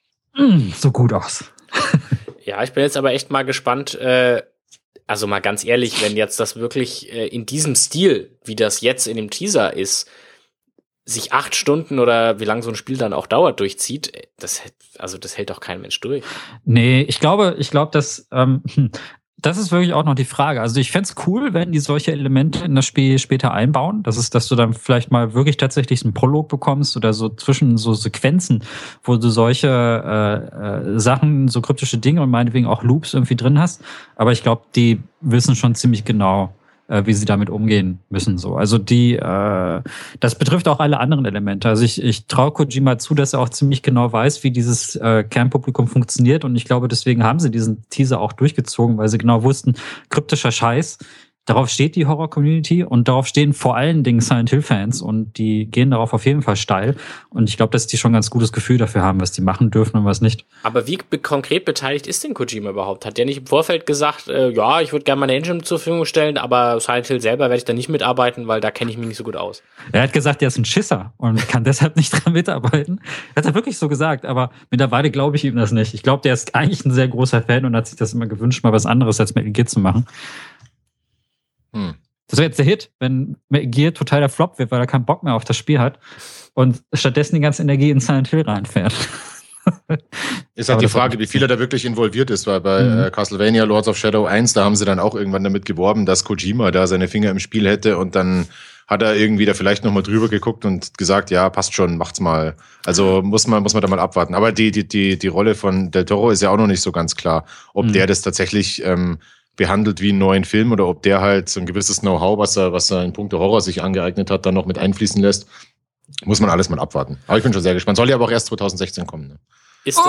gut aus. Ja, ich bin jetzt aber echt mal gespannt, also mal ganz ehrlich, wenn jetzt das wirklich in diesem Stil, wie das jetzt in dem Teaser ist, sich 8 Stunden oder wie lange so ein Spiel dann auch dauert, durchzieht, das hält doch kein Mensch durch. Nee, ich glaube, dass das ist wirklich auch noch die Frage. Also ich fänd's cool, wenn die solche Elemente in das Spiel später einbauen. Das ist, dass du dann vielleicht mal wirklich tatsächlich einen Prolog bekommst oder so zwischen so Sequenzen, wo du solche Sachen, so kryptische Dinge und meinetwegen auch Loops irgendwie drin hast. Aber ich glaube, die wissen schon ziemlich genau, wie sie damit umgehen müssen. So. Also das betrifft auch alle anderen Elemente. Also ich traue Kojima zu, dass er auch ziemlich genau weiß, wie dieses Kernpublikum funktioniert. Und ich glaube, deswegen haben sie diesen Teaser auch durchgezogen, weil sie genau wussten, kryptischer Scheiß. Darauf steht die Horror-Community und darauf stehen vor allen Dingen Silent Hill-Fans und die gehen darauf auf jeden Fall steil. Und ich glaube, dass die schon ein ganz gutes Gefühl dafür haben, was die machen dürfen und was nicht. Aber wie konkret beteiligt ist denn Kojima überhaupt? Hat der nicht im Vorfeld gesagt, ja, ich würde gerne meine Engine zur Verfügung stellen, aber Silent Hill selber werde ich da nicht mitarbeiten, weil da kenne ich mich nicht so gut aus? Er hat gesagt, er ist ein Schisser und kann deshalb nicht dran mitarbeiten. Hat er wirklich so gesagt, aber mittlerweile glaube ich ihm das nicht. Ich glaube, der ist eigentlich ein sehr großer Fan und hat sich das immer gewünscht, mal was anderes als Metal Gear zu machen. Das wäre jetzt der Hit, wenn Metal Gear total der Flop wird, weil er keinen Bock mehr auf das Spiel hat und stattdessen die ganze Energie in Silent Hill reinfährt. Ist halt die Frage, wie viel er da wirklich involviert ist, weil bei Castlevania Lords of Shadow 1, da haben sie dann auch irgendwann damit geworben, dass Kojima da seine Finger im Spiel hätte und dann hat er irgendwie da vielleicht nochmal drüber geguckt und gesagt, ja, passt schon, macht's mal. Also muss man da mal abwarten. Aber die Rolle von Del Toro ist ja auch noch nicht so ganz klar, ob der das tatsächlich behandelt wie einen neuen Film oder ob der halt so ein gewisses Know-how, was er in puncto Horror sich angeeignet hat, dann noch mit einfließen lässt. Muss man alles mal abwarten. Aber ich bin schon sehr gespannt. Soll ja aber auch erst 2016 kommen. Ne? Ist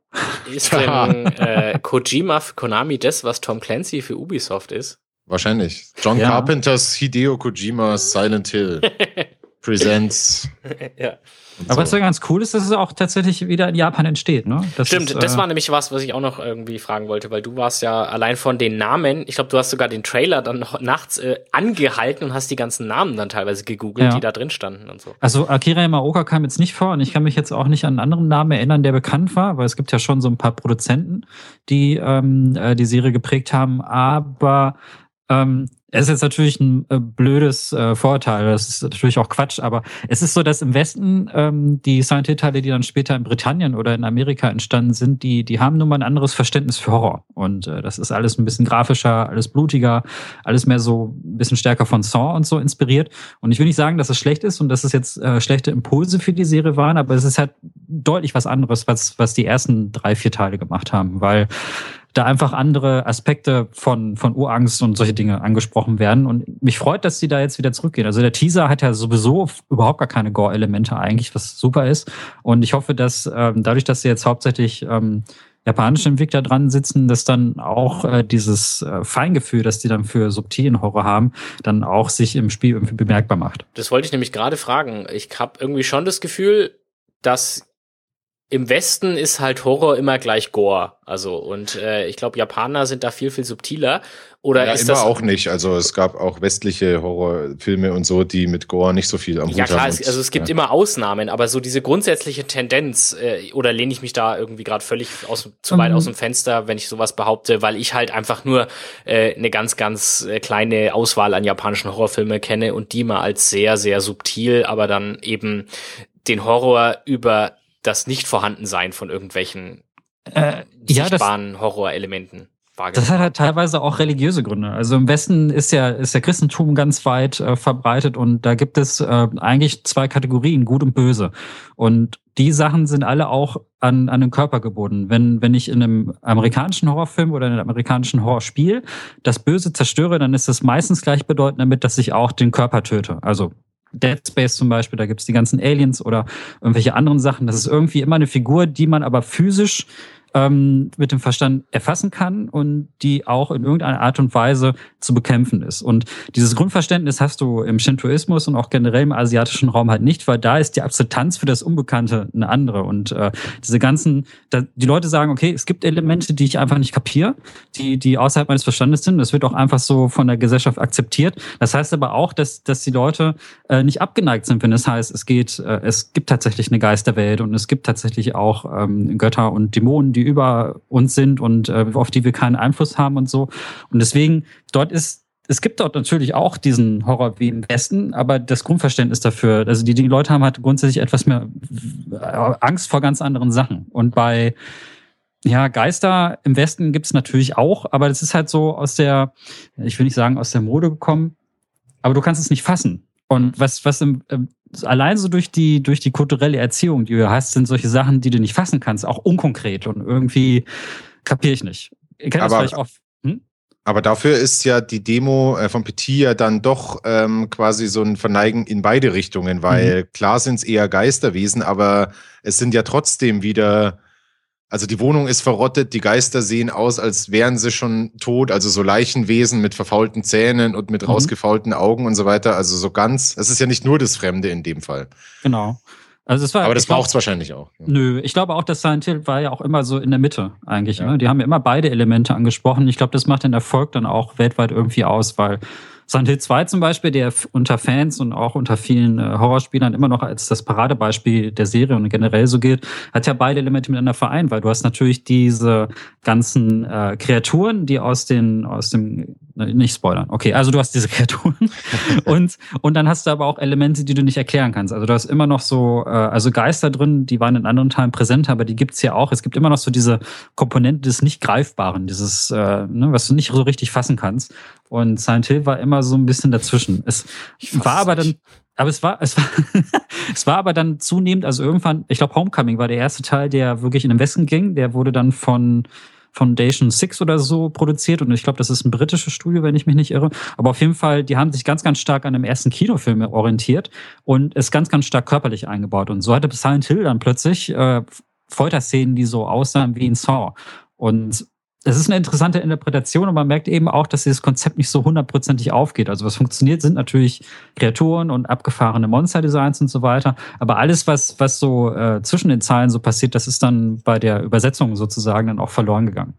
denn Kojima für Konami das, was Tom Clancy für Ubisoft ist? Wahrscheinlich. John Carpenters Hideo Kojimas Silent Hill presents. Ja. Aber was ja ganz cool ist, dass es auch tatsächlich wieder in Japan entsteht, ne? Stimmt, das war nämlich was ich auch noch irgendwie fragen wollte, weil du warst ja allein von den Namen, ich glaube, du hast sogar den Trailer dann noch nachts angehalten und hast die ganzen Namen dann teilweise gegoogelt, die da drin standen und so. Also Akira Yamaoka kam jetzt nicht vor und ich kann mich jetzt auch nicht an einen anderen Namen erinnern, der bekannt war, weil es gibt ja schon so ein paar Produzenten, die die Serie geprägt haben, aber Es ist jetzt natürlich ein blödes Vorurteil, das ist natürlich auch Quatsch, aber es ist so, dass im Westen die Silent Hill-Teile, die dann später in Britannien oder in Amerika entstanden sind, die haben nun mal ein anderes Verständnis für Horror. Und das ist alles ein bisschen grafischer, alles blutiger, alles mehr so ein bisschen stärker von Saw und so inspiriert. Und ich will nicht sagen, dass es schlecht ist und dass es jetzt schlechte Impulse für die Serie waren, aber es ist halt deutlich was anderes, was die ersten 3, 4 Teile gemacht haben, weil da einfach andere Aspekte von Urangst und solche Dinge angesprochen werden. Und mich freut, dass die da jetzt wieder zurückgehen. Also der Teaser hat ja sowieso überhaupt gar keine Gore-Elemente eigentlich, was super ist. Und ich hoffe, dass dadurch, dass sie jetzt hauptsächlich japanische Entwickler dran sitzen, dass dann auch dieses Feingefühl, das die dann für subtilen Horror haben, dann auch sich im Spiel irgendwie bemerkbar macht. Das wollte ich nämlich gerade fragen. Ich habe irgendwie schon das Gefühl, dass im Westen ist halt Horror immer gleich Gore. Also, und ich glaube, Japaner sind da viel, viel subtiler. Oder ja, ist immer das auch nicht. Also es gab auch westliche Horrorfilme und so, die mit Gore nicht so viel am Hut haben. Ja klar, es gibt immer Ausnahmen, aber so diese grundsätzliche Tendenz, oder lehne ich mich da irgendwie gerade völlig zu weit aus dem Fenster, wenn ich sowas behaupte, weil ich halt einfach nur eine ganz, ganz kleine Auswahl an japanischen Horrorfilmen kenne und die mal als sehr, sehr subtil, aber dann eben den Horror über das Nichtvorhandensein von irgendwelchen sichtbaren Horrorelementen wahrgenommen. Das hat halt teilweise auch religiöse Gründe. Also im Westen ist ja Christentum ganz weit verbreitet und da gibt es eigentlich 2 Kategorien, gut und böse. Und die Sachen sind alle auch an den Körper gebunden. Wenn ich in einem amerikanischen Horrorfilm oder in einem amerikanischen Horrorspiel das Böse zerstöre, dann ist das meistens gleichbedeutend damit, dass ich auch den Körper töte. Also Dead Space zum Beispiel, da gibt's die ganzen Aliens oder irgendwelche anderen Sachen. Das ist irgendwie immer eine Figur, die man aber physisch mit dem Verstand erfassen kann und die auch in irgendeiner Art und Weise zu bekämpfen ist. Und dieses Grundverständnis hast du im Shintoismus und auch generell im asiatischen Raum halt nicht, weil da ist die Akzeptanz für das Unbekannte eine andere. Und diese ganzen, die Leute sagen, okay, es gibt Elemente, die ich einfach nicht kapiere, die außerhalb meines Verstandes sind. Das wird auch einfach so von der Gesellschaft akzeptiert. Das heißt aber auch, dass die Leute nicht abgeneigt sind, wenn es heißt, es gibt tatsächlich eine Geisterwelt und es gibt tatsächlich auch Götter und Dämonen, die über uns sind und auf die wir keinen Einfluss haben und so. Und deswegen, es gibt dort natürlich auch diesen Horror wie im Westen, aber das Grundverständnis dafür, also die Leute haben halt grundsätzlich etwas mehr Angst vor ganz anderen Sachen. Und bei Geister im Westen gibt's natürlich auch, aber das ist halt so ich will nicht sagen aus der Mode gekommen, aber du kannst es nicht fassen. Und was allein so durch die kulturelle Erziehung, die du hast, sind solche Sachen, die du nicht fassen kannst, auch unkonkret und irgendwie kapiere ich nicht. Ich kann das vielleicht auch. Aber dafür ist ja die Demo von Petit ja dann doch quasi so ein Verneigen in beide Richtungen, weil klar sind es eher Geisterwesen, aber es sind ja trotzdem wieder. Also die Wohnung ist verrottet, die Geister sehen aus, als wären sie schon tot, also so Leichenwesen mit verfaulten Zähnen und mit rausgefaulten Augen und so weiter. Also so ganz, es ist ja nicht nur das Fremde in dem Fall. Genau. Also aber das braucht es wahrscheinlich auch. Ja. Nö, ich glaube auch, dass Silent Hill war ja auch immer so in der Mitte eigentlich. Ja. Ne? Die haben ja immer beide Elemente angesprochen. Ich glaube, das macht den Erfolg dann auch weltweit irgendwie aus, weil Silent Hill 2 zum Beispiel, der unter Fans und auch unter vielen Horrorspielern immer noch als das Paradebeispiel der Serie und generell so gilt, hat ja beide Elemente miteinander vereint, weil du hast natürlich diese ganzen Kreaturen, die aus dem nicht spoilern. Okay, also du hast diese Kreaturen und dann hast du aber auch Elemente, die du nicht erklären kannst. Also du hast immer noch so also Geister drin, die waren in anderen Teilen präsenter, aber die gibt's ja auch. Es gibt immer noch so diese Komponente des Nicht-Greifbaren, dieses was du nicht so richtig fassen kannst. Und Silent Hill war immer so ein bisschen dazwischen. Es war aber dann zunehmend, also irgendwann, ich glaube Homecoming war der erste Teil, der wirklich in den Westen ging. Der wurde dann von Foundation 6 oder so produziert und ich glaube, das ist ein britisches Studio, wenn ich mich nicht irre. Aber auf jeden Fall, die haben sich ganz, ganz stark an dem ersten Kinofilm orientiert und es ganz, ganz stark körperlich eingebaut. Und so hatte Silent Hill dann plötzlich Folterszenen, die so aussahen wie in Saw. Und es ist eine interessante Interpretation und man merkt eben auch, dass dieses Konzept nicht so 100%ig aufgeht. Also was funktioniert, sind natürlich Kreaturen und abgefahrene Monster-Designs und so weiter. Aber alles, was so zwischen den Zeilen so passiert, das ist dann bei der Übersetzung sozusagen dann auch verloren gegangen.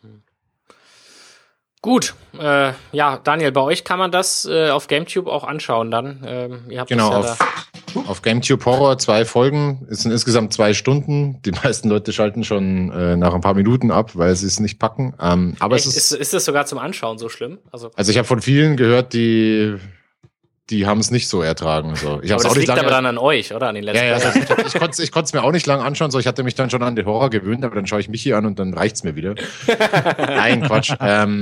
Gut, Daniel, bei euch kann man das auf GameTube auch anschauen dann. Ihr habt genau, das ja Auf GameTube Horror 2 Folgen. Es sind insgesamt 2 Stunden. Die meisten Leute schalten schon nach ein paar Minuten ab, weil sie es nicht packen. Aber Echt? Ist das sogar zum Anschauen so schlimm? Also ich habe von vielen gehört, die haben es nicht so ertragen. So. Ich aber das auch nicht liegt aber dann an euch, oder? An den letzten ich konnte es mir auch nicht lange anschauen. So, ich hatte mich dann schon an den Horror gewöhnt, aber dann schaue ich Michi an und dann reicht's mir wieder. Nein, Quatsch.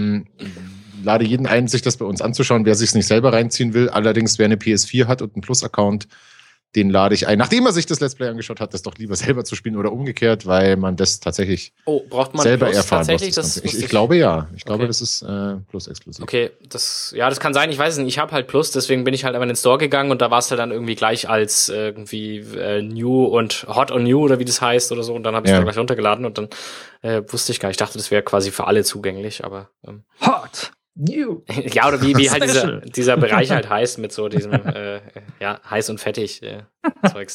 Lade jeden ein, sich das bei uns anzuschauen, wer sich es nicht selber reinziehen will. Allerdings, wer eine PS4 hat und einen Plus-Account, den lade ich ein, nachdem er sich das Let's Play angeschaut hat, das doch lieber selber zu spielen oder umgekehrt, weil man das tatsächlich braucht man selber Plus erfahren muss. Ich glaube ja. Ich glaube, das ist Plus-exklusiv. Okay, das kann sein. Ich weiß es nicht. Ich habe halt Plus, deswegen bin ich halt einfach in den Store gegangen und da war es halt dann irgendwie gleich als irgendwie New und Hot on New oder wie das heißt oder so und dann habe ich es gleich runtergeladen und dann wusste ich gar nicht. Ich dachte, das wäre quasi für alle zugänglich, aber Hot New. Ja, oder wie halt dieser Bereich halt heißt mit so diesem heiß und fettig Zeugs.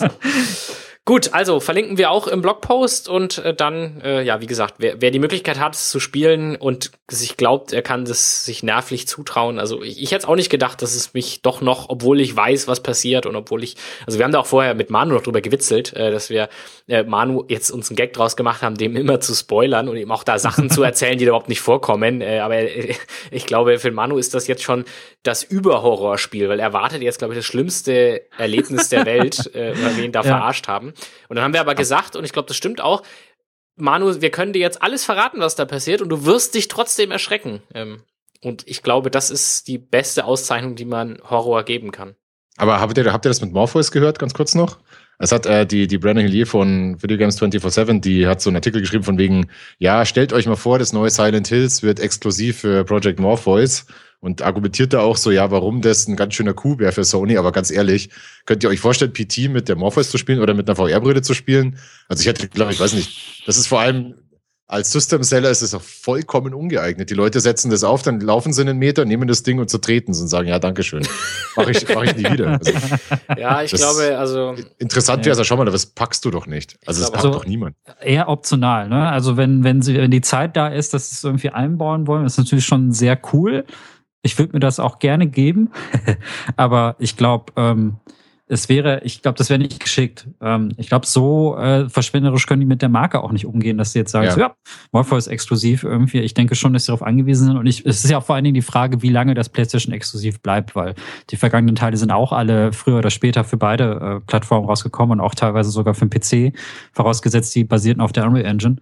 Gut, also verlinken wir auch im Blogpost und dann, wie gesagt, wer die Möglichkeit hat, es zu spielen und sich glaubt, er kann das sich nervlich zutrauen. Also ich hätte es auch nicht gedacht, dass es mich doch noch, obwohl ich weiß, was passiert und obwohl also wir haben da auch vorher mit Manu noch drüber gewitzelt, dass wir Manu jetzt uns einen Gag draus gemacht haben, dem immer zu spoilern und ihm auch da Sachen zu erzählen, die da überhaupt nicht vorkommen. Aber ich glaube, für Manu ist das jetzt schon das Überhorrorspiel, weil er wartet jetzt, glaube ich, das schlimmste Erlebnis der Welt, weil wir ihn da verarscht haben. Und dann haben wir aber gesagt, und ich glaube, das stimmt auch, Manu, wir können dir jetzt alles verraten, was da passiert, und du wirst dich trotzdem erschrecken. Und ich glaube, das ist die beste Auszeichnung, die man Horror geben kann. Aber habt ihr das mit Morpheus gehört, ganz kurz noch? Es hat die Brenna Hillier von Video Games 24/7, die hat so einen Artikel geschrieben von wegen, ja, stellt euch mal vor, das neue Silent Hills wird exklusiv für Project Morpheus und argumentiert da auch so, ja, warum das ein ganz schöner Coup wäre für Sony, aber ganz ehrlich, könnt ihr euch vorstellen, PT mit der Morpheus zu spielen oder mit einer VR-Brille zu spielen? Also ich hätte, glaube ich, weiß nicht, das ist vor allem als System-Seller ist es auch vollkommen ungeeignet. Die Leute setzen das auf, dann laufen sie einen Meter, nehmen das Ding und zertreten sie und sagen, ja, dankeschön. Mach ich nie wieder. Also, ja, ich glaube, also... Interessant wäre es ja schon mal, das packst du doch nicht. Also das packt doch niemand. Eher optional, ne? Also wenn die Zeit da ist, dass sie es irgendwie einbauen wollen, ist natürlich schon sehr cool. Ich würde mir das auch gerne geben. Aber ich glaube, das wäre nicht geschickt. Ich glaube, so verschwenderisch können die mit der Marke auch nicht umgehen, dass sie jetzt sagen, Morpheus exklusiv irgendwie. Ich denke schon, dass sie darauf angewiesen sind. Und es ist ja auch vor allen Dingen die Frage, wie lange das PlayStation exklusiv bleibt, weil die vergangenen Teile sind auch alle früher oder später für beide Plattformen rausgekommen und auch teilweise sogar für den PC, vorausgesetzt, die basierten auf der Unreal Engine.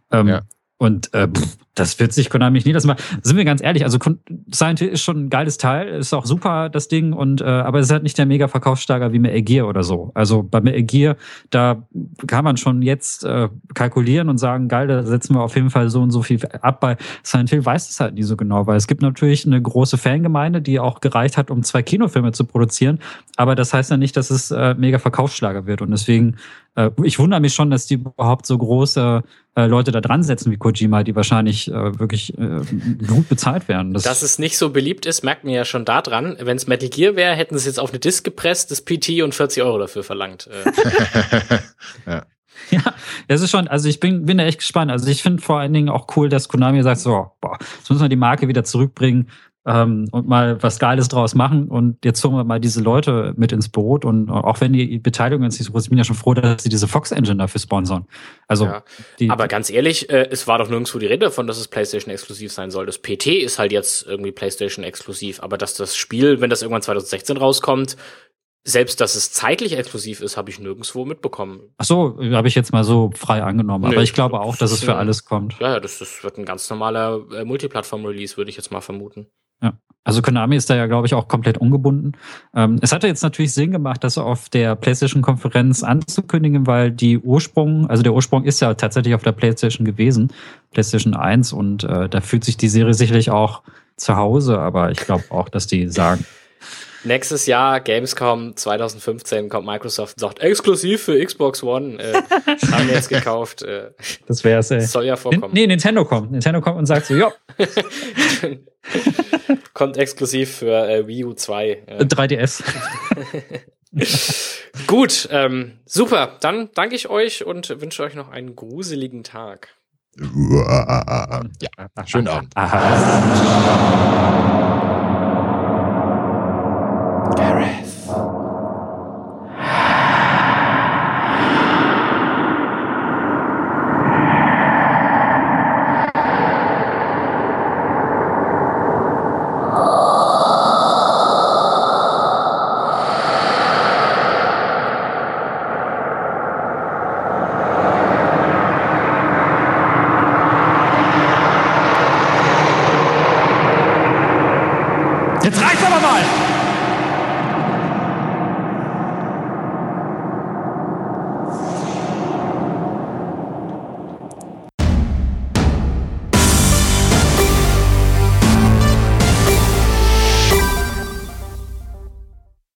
Und das wird sich Konami nie lassen. Sind wir ganz ehrlich, also Silent Hill ist schon ein geiles Teil, ist auch super, das Ding, aber es ist halt nicht der mega Verkaufssteiger wie Metal Gear oder so. Also bei Metal Gear, da kann man schon jetzt kalkulieren und sagen, geil, da setzen wir auf jeden Fall so und so viel ab. Bei Silent Hill weiß es halt nie so genau, weil es gibt natürlich eine große Fangemeinde, die auch gereicht hat, um 2 Kinofilme zu produzieren, aber das heißt ja nicht, dass es mega Verkaufsschlager wird und deswegen ich wundere mich schon, dass die überhaupt so große Leute da dran setzen wie Kojima, die wahrscheinlich wirklich gut bezahlt werden. Dass es nicht so beliebt ist, merkt man ja schon daran. Wenn es Metal Gear wäre, hätten sie es jetzt auf eine Disc gepresst, das PT und 40 € dafür verlangt. Ja, das ist schon, also ich bin da echt gespannt. Also ich finde vor allen Dingen auch cool, dass Konami sagt, so, jetzt müssen wir die Marke wieder zurückbringen und mal was Geiles draus machen. Und jetzt holen wir mal diese Leute mit ins Boot. Und auch wenn die Beteiligung jetzt nicht so groß ist, ich bin ja schon froh, dass sie diese Fox-Engine dafür sponsern. Also, aber ganz ehrlich, es war doch nirgendwo die Rede davon, dass es PlayStation-exklusiv sein soll. Das PT ist halt jetzt irgendwie PlayStation-exklusiv. Aber dass das Spiel, wenn das irgendwann 2016 rauskommt, selbst, dass es zeitlich exklusiv ist, habe ich nirgendwo mitbekommen. Ach so, habe ich jetzt mal so frei angenommen. Aber ich glaube auch, dass es für alles kommt. Ja, das wird ein ganz normaler Multiplattform-Release, würde ich jetzt mal vermuten. Ja, also Konami ist da ja, glaube ich, auch komplett ungebunden. Es hatte jetzt natürlich Sinn gemacht, das auf der PlayStation-Konferenz anzukündigen, weil der Ursprung ist ja tatsächlich auf der PlayStation gewesen, PlayStation 1, und da fühlt sich die Serie sicherlich auch zu Hause, aber ich glaube auch, dass die sagen, nächstes Jahr, Gamescom 2015, kommt Microsoft und sagt, exklusiv für Xbox One, haben wir jetzt gekauft. Das wär's, ey. Soll ja vorkommen. Nee, Nintendo kommt und sagt so, ja. Kommt exklusiv für Wii U 2. 3DS. Gut, super. Dann danke ich euch und wünsche euch noch einen gruseligen Tag. Ja, schönen Abend. Aha.